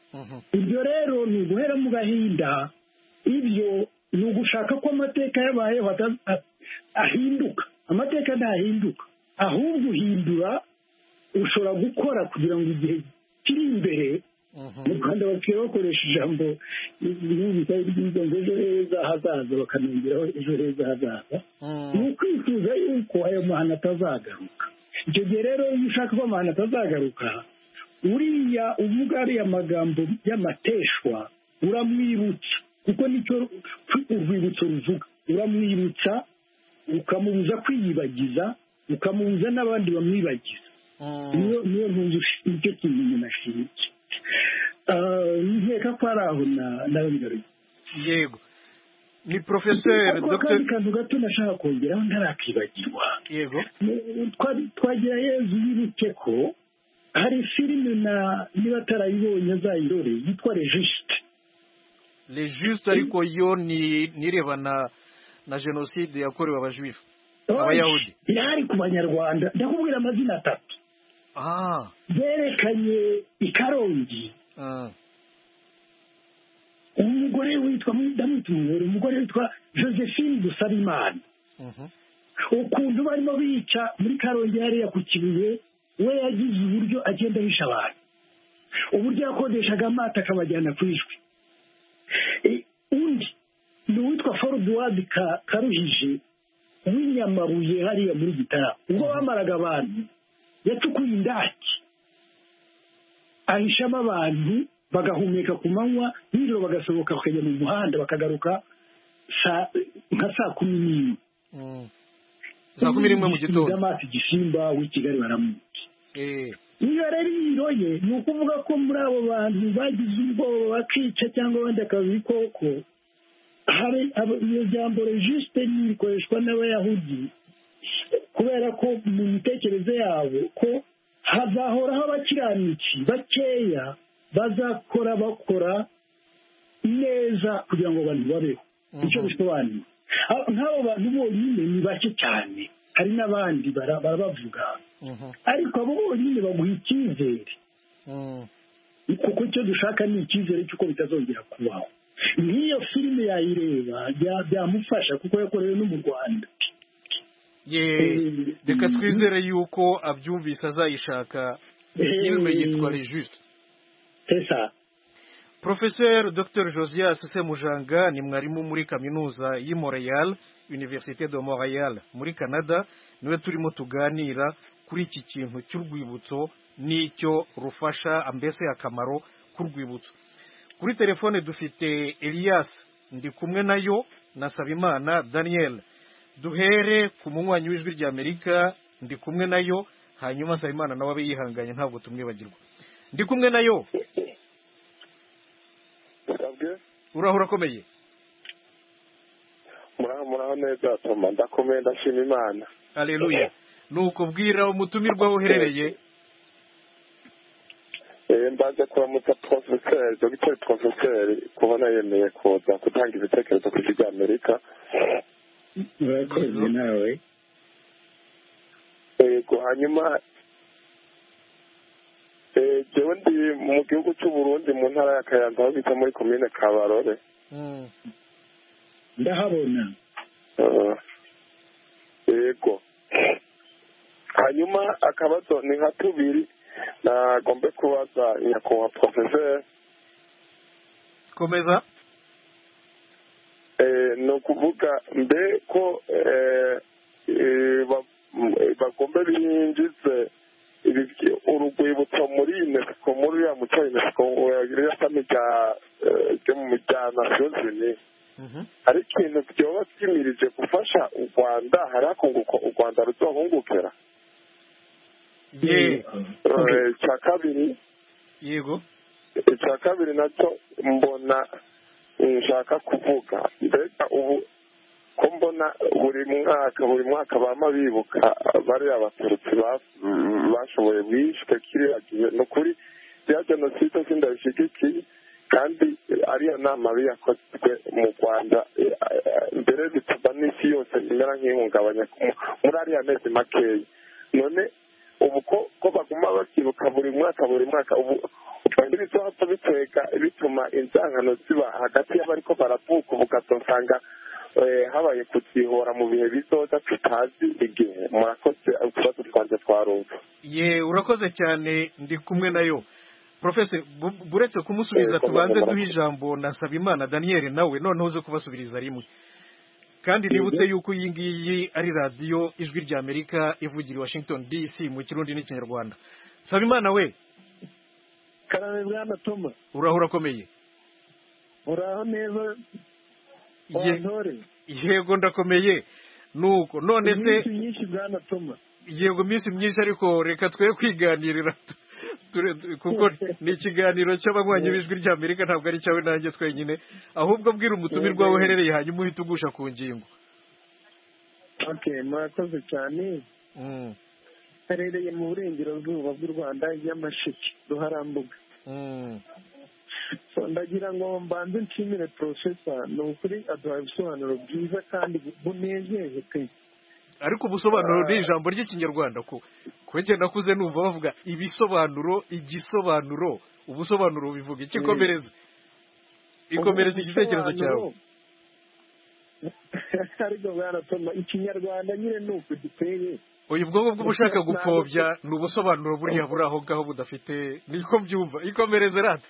ibyo rero ni uguhera mu gahinda, ibyo ni ugushaka ko amateka yabayeho ahinduka. Amateka ntahinduka, ahubwo uhindura ushobora gukora kugira ngo igihe kiri imbere, mu Rwanda basigaye bakoresha ijambo ry'ingo ngo ejo heza hazaza, bakanongeraho ejo heza hazaza. Ni ukwifuza yuko ayo mahano atazagaruka. Icyo gihe rero iyo ushaka ko amahano atazagaruka, uriya uvuga ariya magambo y'amateshwa uramwibutsa, kuko nicyo urwibutso ruvuga. Uramwibutsa ukamubuza kwiyibagiza, ukamubuza n'abandi bamwibagiza. niyo niyo mpamvu nicyo kintu umuntu ashinzwe. nkeka ko ari aho nawe ngaruye. Yego, ni Professeur Docteur kantu gato nashaka kongeraho ntarakibagirwa. Yego, twagira Yezu yibuke ko hari filime na niba atarayibonye azayirore yitwa Le Juste. Le Juste ariko yo ni nirebana na jenoside yakorewe abajuifu abayahudi. Irahari ku Banyarwanda, ndakubwira amazina atatu. Ah, berekanye i Karongi. ah, umugore witwa ndamutumuye umugore witwa Josephine Dusabimana. mhm, ukuntu barimo bica muri Karongi hariya ku Kibuye, we yagize uburyo agenda ahisha abantu, uburyo yakodeshaga amato akabajyana ku ijwi. Undi ni uwitwa Forduwadi Karuhije w'inyamabuye hariya muri Gitarama. ubwo bamaraga abantu yacukuye indaki ahishamo abantu bagahumeka ku manywa, nijoro bagasohoka bakajya mu muhanda bakagaruka nka saa kumi n'imwe saa kumi n'imwe mu gitondo. amazi Gisimba w'i Kigali baramuca. Eh, iyo rero yiroye ni ukuvuga ko muri abo bantu bagize ubwoba bakica cyangwa abandi akaba ibikoko, hari iyo jambo Juste rikoreshwa n'Abayahudi kubera ko mu mitekerereze yabo ko hazahoraho abakiraniki bakeya bazakora bakora neza kugira ngo abantu babeho. icyo bisobanuye nk'abo bantu bonyine ni bake cyane, hari n'abandi barabavuga, ariko abo bonyine baguha icyizere, kuko icyo dushaka ni icyizere cy'uko bitazongera kubaho. nk'iyo filime yayireba byamufasha kuko yakorewe no mu Rwanda. ye reka twizere yuko abyumvise azayishaka. Filime yitwa Le Juste. C'est ça. Professeur Docteur Josias Semujanga ni mwarimu muri kaminuza y'i Montreal, Université de Montréal muri Canada, niwe turimo tuganira kuri iki kintu cy'urwibutso n'icyo rufasha, mbese akamaro k'urwibutso. Kuri telefone dufite Elias ndi kumwe nayo na Sabimana Daniel. Duhere ku munywanyi w'ijwi rya Amerika ndi kumwe nayo, hanyuma Sabimana nawe abe yihanganye ntabwo tumwibagirwa. Ndi kumwe nayo. Uraho urakomeye? Muraho muraho neza Toma, ndakomeye ndashima Imana. Haleluya. Nuko bwira umutumirwa uherereye. Eh mbaje kuramutsa Professeur Docteur Professeur kubona yemeye kuza gutanga ibitekerezo ku kijya Amerika. Urakoze nawe. Yego, hanyuma eh jewe ndi mu gihugu cy'u Burundi mu ntara ya Kayanza aho bita muri commune Kabarore. Mm. Ndahabona. Yego, hanyuma akabazo ni nka tubiri nagombe kubaza nyakubahwa Professeur. Komeza. Eh no kuvuga mbe ko eh bagombe binjize urugwibutso muri UNESCO, muri ya muco UNESCO yasami rya mu mijyana yose. Hari ikintu byoba kimirije gufasha u Rwanda, hari akunguko u Rwanda ruzohungukira. Ye cya kabiri. Yego, icya kabiri nacyo mbona nshaka kuvuga, mbega ubu ko mbona buri mwaka buri mwaka bama bibuka bari abaturutsi bashoboye bishwe kiriya gihe. Ni ukuri ya jenoside sindabishigikiye, kandi ariyo nama yakozwe mu Rwanda mbere bituma n'isi yose imera nk'ihungabanya muri ariya mezi makeya. None ubu ko baguma bakibuka buri mwaka buri mwaka, ubu ntibizohava bitwega bituma inzangano ziba hagati y'abariko baravuka ubu ugasanga habaye kutihora mu bihe bizoza tutazi igihe. Murakoze, utubazo twanjye twarumva. ye urakoze cyane, ndi kumwe nayo. Professor, buretse kumusubiza tubanze duha ijambo na Nsabimana Daniel nawe noneho uze kubasubiriza rimwe. Kandi nibutse yuko iyi ngiyi ari radiyo ijwi rya Amerika ivugira i Washington D C mu Kirundi n'Ikinyarwanda. Nsabimana we. Karame bwana Toma. Uraho urakomeye? Uraho neza. Wantore. Yego ndakomeye. Nuko none se iminsi myinshi bwana Toma. Yego iminsi myinshi, ariko reka twe kwiganirira kuko ni ikiganiro cy'abanywanyi b'ijwi rya Amerika, ntabwo ari cyawe nanjye twenyine, ahubwo bwira umutumirwa uherereye hanyuma uhita ugusha ku ngingo. Okay, murakoze cyane. Mm. Herereye mu burengerazuba bw'u Rwanda, Nyamasheke, Ruharambuga. Mm. So ndagira ngo mbanze nshimire Professor, ni ukuri aduha ibisobanuro byiza kandi bunejeje pe. Ariko ubusobanuro ni ijambo ry'ikinyarwanda ko kwege nakuze numva bavuga ibisobanuro, igisobanuro, ubusobanuro bivuga iki? Komereza ikomereza igitekerezo cyawe. Ariko bwana Toma, ikinyarwanda nyine ni uko giteye. Oya, ubwo ngubwo ubushaka gupfobya ni ubusobanuro buriya buri aho ngaho budafite, niko mbyumva. Ikomereze rata.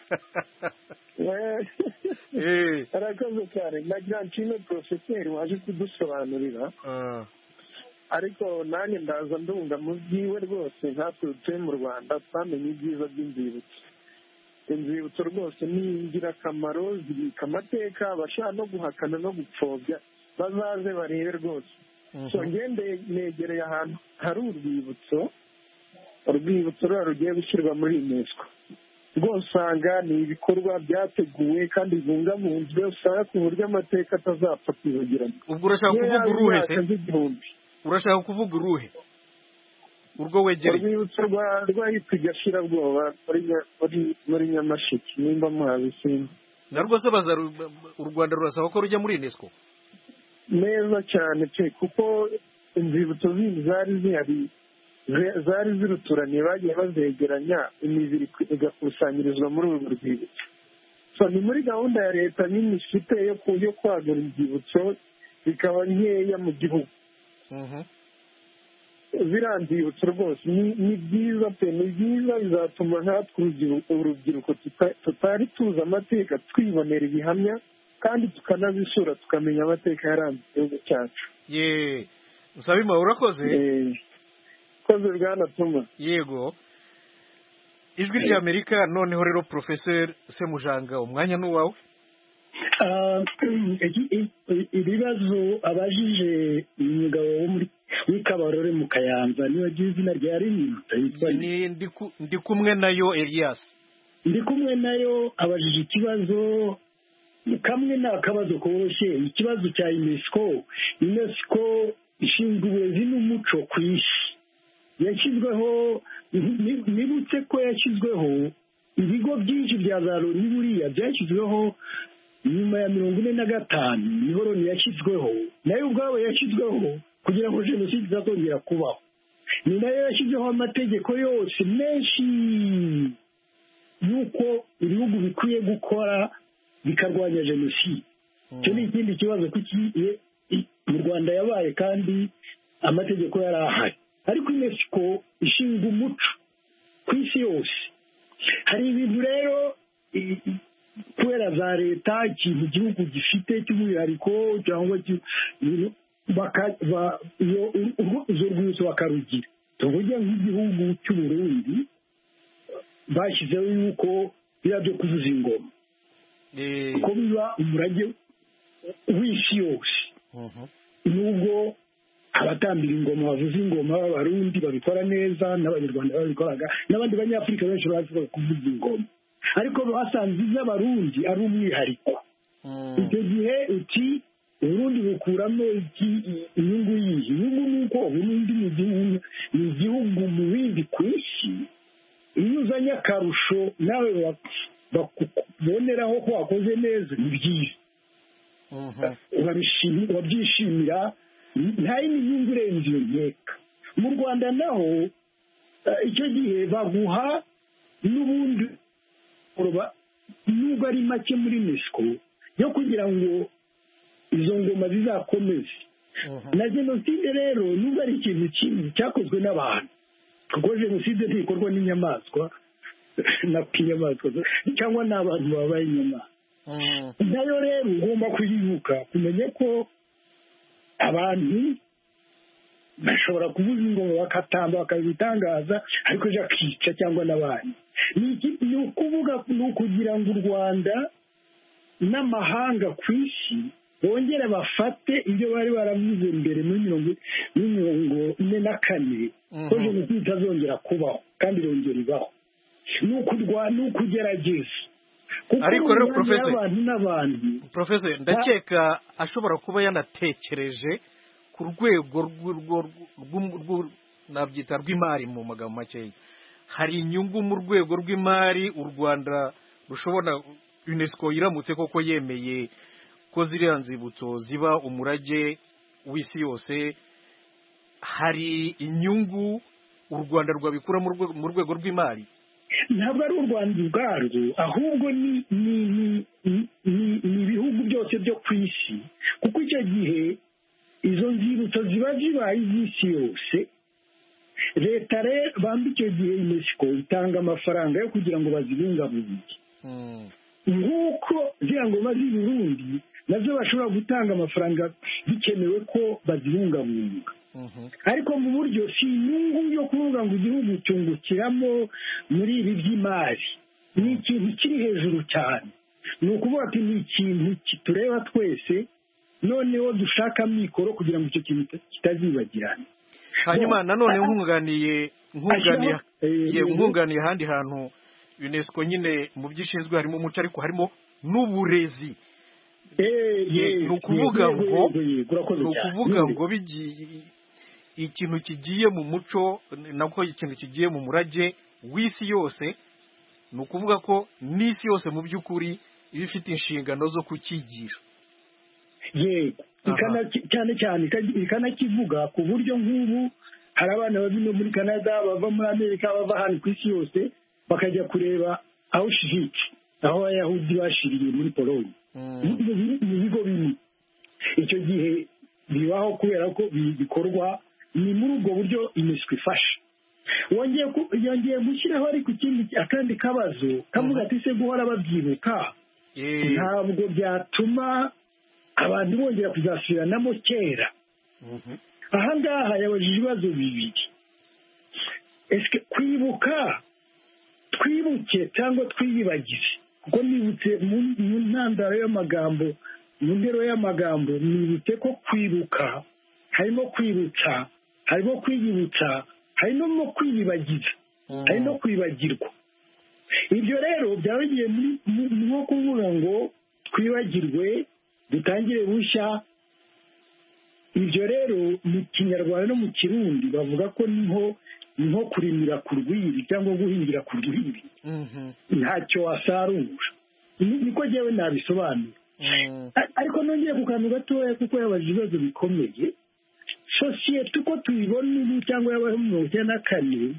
Arakoze cyane, nagira nshime Professor waje kudusobanurira. Ariko nanjye ndaza ndunga mu byiwe rwose, nkatwe dutuye mu Rwanda twamenye ibyiza by'inzibutso. Inzibutso rwose ni ingirakamaro, zibika amateka, abashaka no guhakana no gupfobya bazaze barebe rwose. So ngende negereye ahantu hari urwibutso, urwibutso rura rugiye gushyirwa muri UNESCO. Rwose usanga ni ibikorwa byateguwe kandi bibungabunzwe, usanga ku buryo amateka atazapfa kwibagirana. Ubwo urashaka kuvuga uruhe se? Urashaka kuvuga uruhe? Urwo wegereye? Urwibutso rwahitwa Gashirabwoba muri Nyamasheke, nimba muhabisimba. Narwo se baza u Rwanda rurasaba ko rujya muri UNESCO? Neza cyane pe, kuko inzibutso zindi zari zihari zari ziruturaniye, bagiye bazegeranya, imibiri igakusanyirizwa muri urwo rwibutso. So ni muri gahunda ya leta nini ifite yo kwagura inzibutso bikaba nkeya mu gihugu. Ziriya nzibutso rwose ni byiza pe, ni byiza, bizatuma nkatwe urubyiruko tutari tuzi amateka twibonera ibihamya kandi tukanabisura tukamenya amateka yaranze igihugu cyacu. Ye Nsabima urakoze. Koze bwana Tuma. Yego, ijwi rya Amerika. Noneho rero Professor Semujanga, umwanya n'uwawe. Ibibazo abajije umugabo wo muri w'Ikabarore mu Kayanza niwe agize izina rya rimwe. Ndi kumwe nayo Elias. Ndi kumwe nayo abajije ikibazo kamwe ni akabazo koroshye, ikibazo cya UNESCO. UNESCO ishinzwe uburezi n'umuco ku isi, yashyizweho, nibutse ko yashyizweho ibigo byinshi bya za Loni buriya byashyizweho nyuma ya mirongo ine na gatanu, niho Loni yashyizweho, nayo ubwabo yashyizweho kugira ngo jenoside izakongera kubaho. Ni nayo yashyizeho amategeko yose menshi y'uko ibihugu bikwiye gukora bikarwanya jenoside. Icyo ni ikindi kibazo kuki mu Rwanda yabaye kandi amategeko yari ahari. Ariko UNESCO ishinzwe umuco ku isi yose. Hari ibintu rero kubera za leta, ikintu igihugu gifite cy'umwihariko cyangwa izo rwibutso bakarugira. Tuvuge nk'igihugu cy'u Burundi bashyizeho yuko biba byo kuvuza ingoma, ko biba umurage w'isi yose. Nubwo abatambira ingoma bavuza ingoma b'Abarundi babikora neza, n'Abanyarwanda babikoraga, n'abandi banyafurika benshi bazi kuvuza ingoma, ariko basanze iz'Abarundi ari umwihariko. Icyo gihe uti Uburundi bukuramo inyungu yihe? Inyungu ni uko Uburundi ni igihugu mu bindi ku isi, iyo uzanye akarusho nawe bakuboneraho ko wakoze neza, ni byiza, urabyishimira, nta yindi nyungu irenze iyo nkeka. Mu Rwanda naho icyo gihe baguha n'ubundi amikoro nubwo ari make muri unesco yo kugira ngo izo ngoma zizakomeze. Na jenoside rero nubwo ari ikintu kimwe cyakozwe n'abantu, kuko jenoside ntikorwa n'inyamaswa na kinyamaswa cyangwa n'abantu babaye inyamaswa. nayo rero ugomba kuyibuka kumenya ko abantu bashobora kuvuza ingoma bakatamba bakabitangaza ariko ejo akica cyangwa n'abandi. Ni ukuvuga ni ukugira ngo u Rwanda n'amahanga ku isi bongere bafate ibyo bari baravuze mbere muri mirongo mirongo ine na kane ko jenoside itazongera kubaho kandi irongera ibaho. Ni ukugerageza. Ariko rero Professor ndakeka ashobora kuba yanatekereje ku rwego nabyita rw'imari mu magambo makeya. Hari inyungu mu rwego rw'imari u Rwanda rushobora UNESCO iramutse koko yemeye ko ziriya nzibutso ziba umurage w'isi yose, hari inyungu u Rwanda rwabikura mu rwego rw'imari. Ntabwo ari u Rwanda ubwarwo, ahubwo ni ibihugu byose byo ku isi, kuko icyo gihe izo nzibutso ziba zibaye iz'isi yose. Leta rero bamba icyo gihe UNESCO itanga amafaranga yo kugira ngo bazibungabunge, nk'uko ziriya ngoma z'i Burundi nazo bashobora gutanga amafaranga bikenewe ko bazibungabunga. Ariko mu buryo si inyungu yo kuvuga ngo igihugu cyungukiramo muri ibi by'imari, ni ikintu kiri hejuru cyane. Ni ukuvuga ati ni ikintu kitureba twese, noneho dushaka amikoro kugira ngo icyo kintu kitazibagirana. Hanyuma nanone nkunganiye nkunganiye nkunganiye ahandi hantu UNESCO nyine mu byishinzwe harimo umuco ariko harimo n'uburezi. Ni ukuvuga ngo ni ukuvuga ngo bigiye ikintu kigiye mu muco nako ikintu kigiye mu murage w'isi yose, ni ukuvuga ko n'isi yose mu by'ukuri iba ifite inshingano zo kukigira. Yego, cyane cyane ikanakivuga ku buryo nk'ubu hari abana bava muri Canada, bava muri Amerika, bava hano ku isi yose bakajya kureba Auschwitz, aho abayahudi bashiriye muri Polonye. Ni ibigo bimwe. Icyo gihe bibaho kubera ko bikorwa ni muri ubwo buryo UNESCO ifasha. Yongeye gushyiraho ariko ikindi akandi kabazo kavuga ati se guhora babyibuka ntabwo byatuma abantu bongera kuzasubiranamo kera. Aha ngaha yabajije ibibazo bibiri. Ese kwibuka twibuke cyangwa twiyibagize? Kuko nibutse mu ntandaro y'amagambo, mu ndero y'amagambo, nibutse ko kwibuka harimo kwibutsa, harimo kwiyibutsa, harimo no kwiyibagiza, hari no kwibagirwa. Ibyo rero byaba bigiye nko kuvuga ngo twibagirwe dutangire bushya. Ibyo rero mu Kinyarwanda no mu Kirundi bavuga ko niho niho kurimira ku rwiri cyangwa guhingira ku rwiri, ntacyo wasarura. Niko njyewe nabisobanura. Ariko nongeye ku kantu gatoya kuko yabajije ibibazo bikomeye. Sosiyete uko tuyibona ubu cyangwa yabaho mirongo icyenda na kane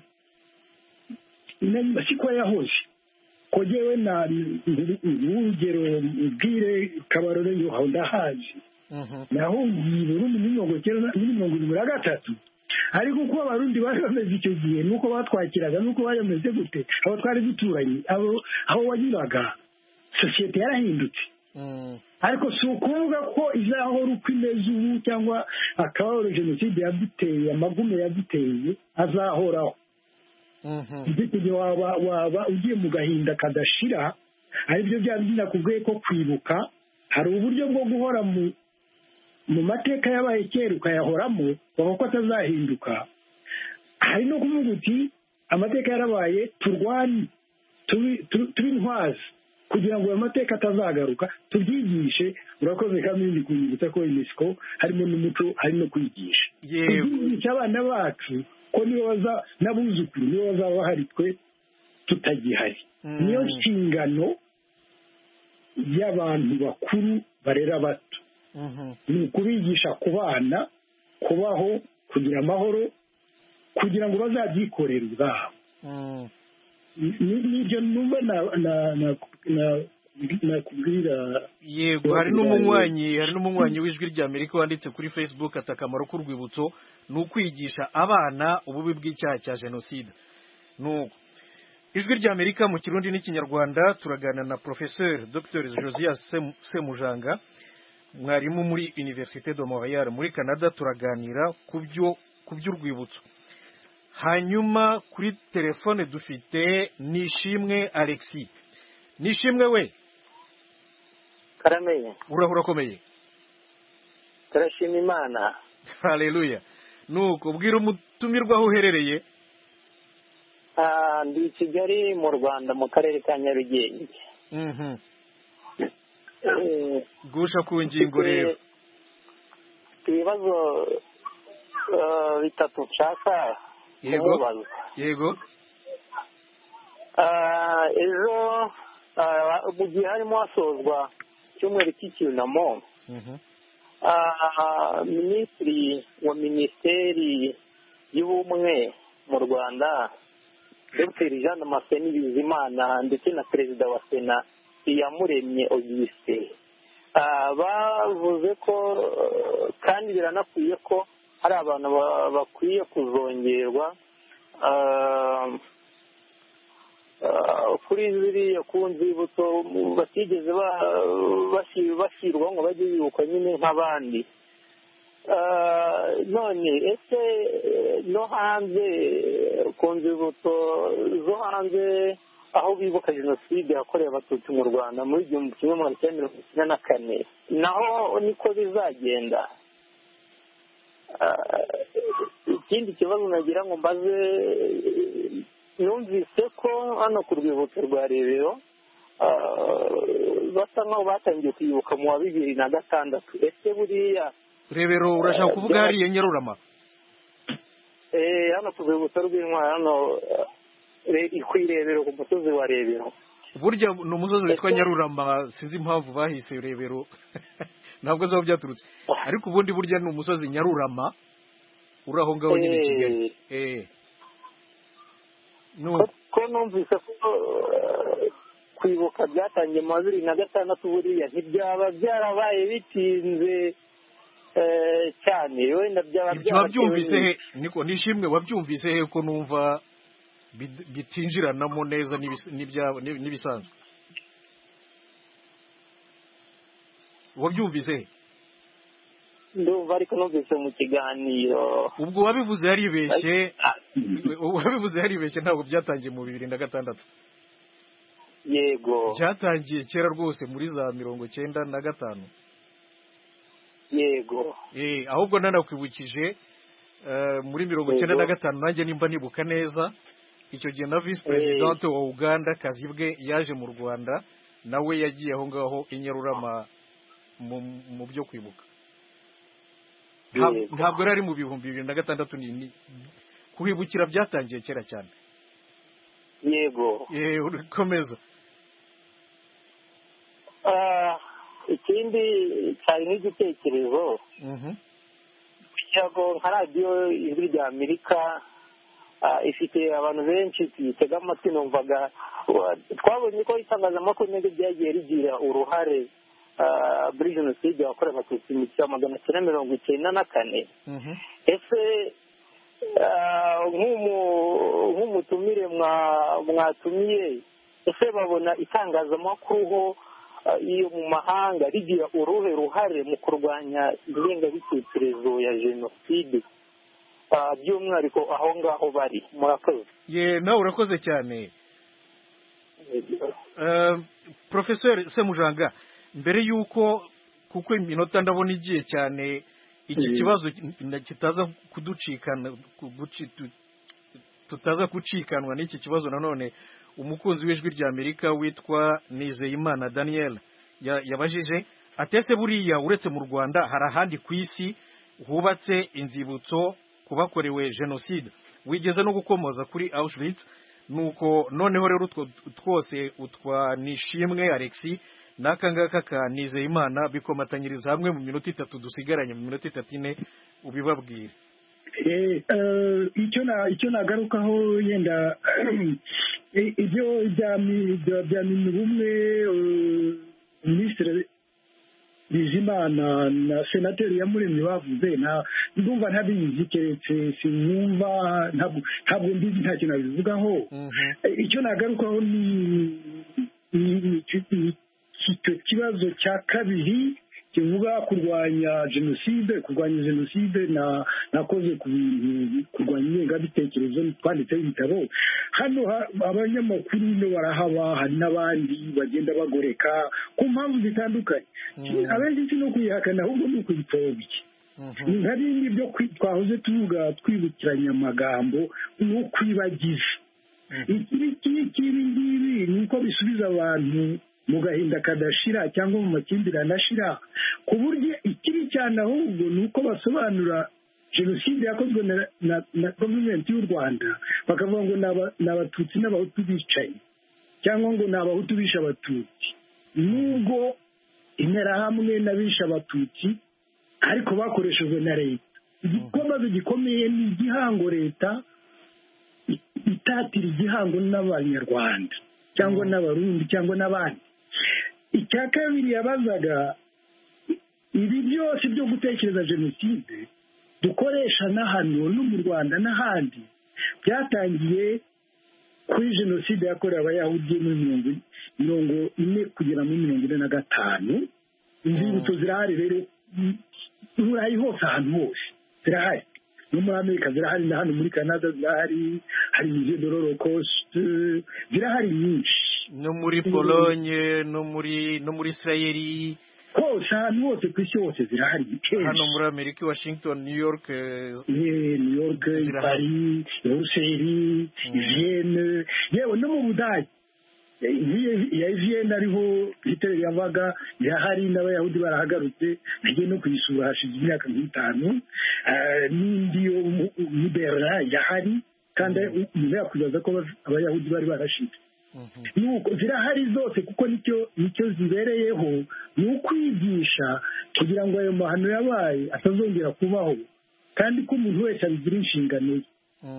siko yahoze. Ko njyewe na urugero ubwire Kabarore yo ndahazi, nahungiye Burundi muri mirongo icyenda muri mirongo irindwi na gatatu. Ariko uko abarundi bari bameze icyo gihe nuko batwakiraga nuko bari bameze gute, aho twari duturanye, aho wanyuraga, sosiyete yarahindutse. Ariko si ukuvuga ko izahora uko imeze ubu cyangwa akababaro jenoside yaduteye, amagume yaduteye azahoraho. Igihe waba waba ugiye mu gahinda kadashira, aribyo bya bindi nakubwiye ko kwibuka hari uburyo bwo guhora mu mu mateka yabaye kera ukayahoramo bavuga ko atazahinduka. Hari no kuvuga uti amateka yarabaye, turwanye tubi intwazi kugira ngo ayo mateka atazagaruka, tubyigishe. Urakoze kandi kunyibutsa ko UNESCO harimo n'umuco, hari no kwigisha. Tubyigisha abana bacu ko niyo baza n'abuzukuru niyo bazaba bahari twe tutagihari. Niyo nshingano y'abantu bakuru barera bato. Ni ukubigisha ku bana kubaho, kugira amahoro, kugira ngo bazabyikorere ubwabo. n'ibyo numva nakubwira. Yego, hari n'umunywanyi hari n'umunywanyi w'ijwi ry'Amerika wanditse kuri Facebook ati akamaro k'urwibutso ni ukwigisha abana ububi bw'icyaha cya jenoside. Nuko ijwi ry'Amerika mu Kirundi n'Ikinyarwanda turaganira na Professeur Docteur Josias Semujanga, mwarimu muri Université de Montréal muri Canada. Turaganira ku byo ku by'urwibutso. Hanyuma kuri telefone dufite Nishimwe Alexis. Nishimwe we, Karameye, urahura komeye? Turashima Imana. Haleluya. Nuko bwira umutumirwa aho uherereye. Ah, ndi Kigali mu Rwanda mu karere ka Nyarugenge. Mhm. Gusha ku ngingo rero. Ibibazo bitatu nshaka. Yego. Yego. Ah, ejo mu gihe harimo hasozwa cyumweru cy'icyunamo. Mhm. Ah, Minisitiri wa Minisiteri y'Ubumwe mu Rwanda Dr Jean Damascene Bizimana ndetse na Perezida wa Sena Iyamuremye Auguste bavuze ko kandi biranakwiye ko hari abantu bakwiye kuzongerwa kuri ziriya ku nzibutso batigeze bashyirwaho ngo bajye bibuka nyine nk'abandi. None ese no hanze ku nzibutso zo hanze aho bibuka jenoside yakorewe abatutsi mu Rwanda muri igihumbi kimwe magana cyenda mirongo icyenda na kane naho niko bizagenda? Ikindi kibazo nagira ngo mbaze, numvise ko hano ku rwibutso rwa Rebero basa nkaho batangiye kwibuka mu wa bibiri na gatandatu. Ese buriya Rebero urashaka kuvuga hariya Nyarurama? Eh, hano ku rwibutso rw'intwari hano ikwirebero ku musozi wa Rebero. Burya ni umusozi witwa Nyarurama, sinzi impamvu bahise Rebero ntabwo zaba byaturutse, ariko ubundi burya ni umusozi Nyarurama uraho ngaho nyine Kigali. Eh, no ko numvise ko kwibuka byatangiye mu bibiri na gatandatu, buriya ntibyaba byarabaye bitinze cyane? Wenda byaba byumvise he niko Nishimwe, wabyumvise he ko numva bitinjiranamo neza n'ibisanzwe? Wabyumvise he? Ndumva ariko numvise mu kiganiro. Ubwo wabivuze yaribeshye, wabivuze yaribeshye, ntabwo byatangiye mu bibiri na gatandatu. Yego, byatangiye kera rwose muri za mirongo cyenda na gatanu. Yego. Eh, ahubwo nanakwibukije muri mirongo cyenda na gatanu nanjye nimba nibuka neza, icyo gihe na Vice President wa Uganda Kazibwe yaje mu Rwanda, nawe yagiye aho ngaho i Nyarurama mu byo kwibuka. Ntabwo rari mu bihumbi bibiri na gatandatu, ni kuhibukira byatangiye kera cyane. Yego. Eh, ukomeza. Ah, ikindi cyari n'igitekerezo. Mhm. Cyago nka radiyo ijwi rya Amerika ifite abantu benshi tuyitega amatwi, numvaga twabonye ko itangazamakuru nabyo byagiye rigira uruhare muri jenoside yakorewe abatutsi mu cya magana cyenda mirongo icyenda na kane. Ese nk'umutumire mwatumiye, ese babona itangazamakuru ho iyo mu mahanga rigira uruhe ruhare mu kurwanya ingengabitekerezo ya jenoside by'umwihariko aho ngaho bari? Murakoze. Ye, nawe urakoze cyane. Professeur Semujanga, mbere yuko kuko iminota ndabona igiye cyane, iki kibazo kitaza kuducikana tutaza kucikanwa n'iki kibazo nanone, umukunzi w'ijwi rya Amerika witwa Nizeyimana Daniel yabajije atese buriya uretse mu Rwanda hari ahandi ku isi hubatse inzibutso kubakorewe jenoside? Wigeze no gukomoza kuri Auschwitz. Nuko noneho rero twose utwa Nishimwe Alexis n'akangaka ka Nizeyimana bikomatanyiriza hamwe mu minota itatu dusigaranye, mu minota itatu ine ubibabwire. icyo na icyo nagarukaho yenda ibyo bya minubumwe minisitiri Bizimana na senateri Iyamuremye bavuze ndumva ntabizi keretse sinumva ntabwo mbizi nta kintu nabivugaho icyo nagarukaho ni icyo kibazo cya kabiri kivuga kurwanya jenoside kurwanya jenoside nakoze ku bintu kurwanya ingengabitekerezo twanditseho ibitabo hano abanyamakuru no barahaba hari n'abandi bagenda bagoreka ku mpamvu zitandukanye abenshi si no kuyihakana ahubwo ni ukuyipfobya ni nka bimwe byo twahoze tuvuga twibukiranya amagambo no kwibagiza ikibi ngibi ni uko bisubiza abantu mu gahinda kadashira cyangwa mu makimbirane ashira ku buryo ikiri cyane ahubwo ni uko basobanura jenoside yakozwe na gavumenti y'u Rwanda bakavuga ngo ni abatutsi n'abahutu bicaye cyangwa ngo ni abahutu bishe abatutsi nubwo interahamwe n'abishe abatutsi ariko bakoreshejwe na leta igikombe gikomeye ni igihango leta itatira igihango n'abanyarwanda cyangwa n'abarundi cyangwa n'abandi icya kabiri yabazaga ibi byose byo gutekereza jenoside dukoresha na hano no mu Rwanda n'ahandi byatangiye kuri jenoside yakorewe abayahudi muri mirongo ine kugera muri mirongo ine na gatanu inzibutso zirahari rero burayi hose ahantu hose zirahari no muri Amerika zirahari na hano muri Canada zirahari hari musée de l'Holocauste zirahari nyinshi no muri Pologne no muri no muri Israeli hose ahantu hose ku isi hose zirahari hano muri Amerika Washington New York New York Paris Bruxelles Vienne yewe no mu Budage ya Vienne ariho Hitler yavaga yahari n'abayahudi barahagarutse nagiye no kuyisura hashize imyaka nk'itanu n'indi yo mu Berlin yahari kandi umuntu yakwibaza ko abayahudi bari barashize nuko zirahari zose kuko nicyo nicyo zibereyeho ni ukwigisha kugira ngo ayo mahano yabaye atazongera kubaho kandi ko umuntu wese abigira inshingano ye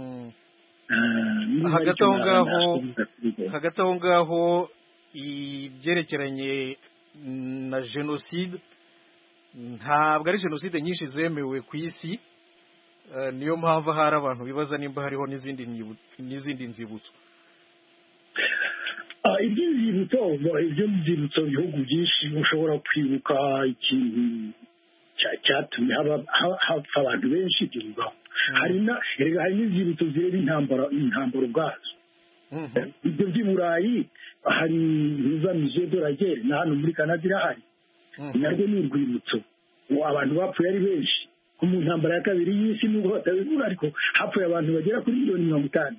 hagati aho ngaho hagati aho ngaho ibyerekeranye na jenoside ntabwo ari jenoside nyinshi zemewe ku isi niyo mpamvu hari abantu bibaza nimba hariho n'izindi n'izindi nzibutso iby'inzibutso ibyo nzibutso bihugu byinshi ushobora kwibuka ikintu cyatumye hapfa abantu benshi ibyo bibaho hari n'inzibutso zireba intambara intambara ubwazo ibyo by'i Burayi hari za musée de la guerre na hano muri Canada irahari narwo ni urwibutso abantu bapfuye ari benshi ko mu ntambara ya kabiri y'isi nubwo batabibura ariko hapfuye abantu bagera kuri miliyoni mirongo itanu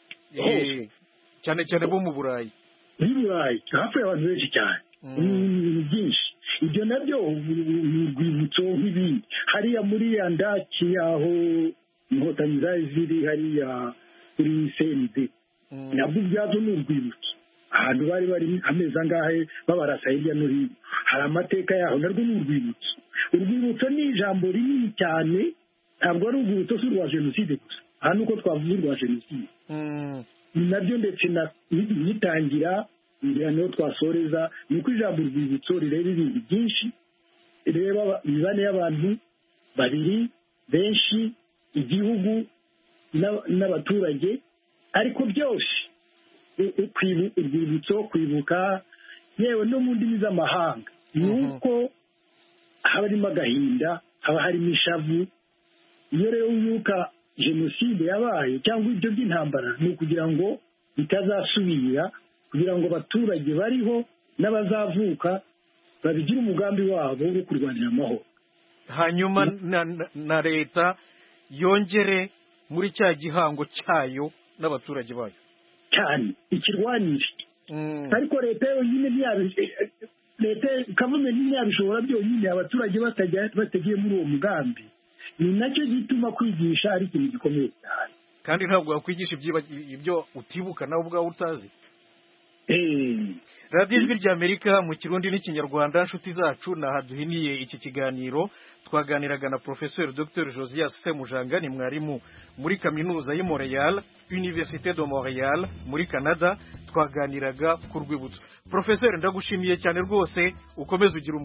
cyane cyane bo mu Burayi muri Burayi hapfuye abantu benshi cyane ni byinshi ibyo nabyo ni urwibutso nk'ibindi hariya muri ya ndaki aho inkotanyi zari ziri hariya kuri C N D nabwo ubwabyo ni urwibutso ahantu bari bari amezi angahe babarasa hirya no hino hari amateka yaho narwo ni urwibutso urwibutso ni ijambo rinini cyane ntabwo ari urwibutso si urwa jenoside gusa aha ni uko twavuze urwa jenoside ni nabyo ndetse nitangira ngira niho twasoreza ni uko ijambo urwibutso rireba ibintu byinshi rireba imibare y'abantu babiri benshi igihugu n'abaturage ariko byose urwibutso kwibuka yewe no mu ndimi z'amahanga ni uko haba harimo agahinda haba harimo ishavu iyo rero yuka jenoside yabaye cyangwa ibyo by'intambara ni ukugira ngo bitazasubira kugira ngo abaturage bariho n'abazavuka babigire umugambi wabo wo kurwanira amahoro hanyuma na leta yongere muri cya gihango cyayo n'abaturage bayo cyane ikirwanire ariko leta yonyine leta gavumenti ntiyabishobora byonyine abaturage batagiye muri uwo mugambi ni nacyo gituma kwigisha ari ikintu gikomeye cyane kandi ntabwo wakwigisha ibyo utibuka nawe ubwawe utazi radiyo ijwi ry'amerika mu kirundi n'ikinyarwanda nshuti zacu nahaduhiniye iki kiganiro twaganiraga na professeur dr Josias Semujanga ni mwarimu muri kaminuza y'i Montreal Université de Montréal muri Canada twaganiraga ku rwibutso. Professeur ndagushimiye cyane rwose ukomeze ugira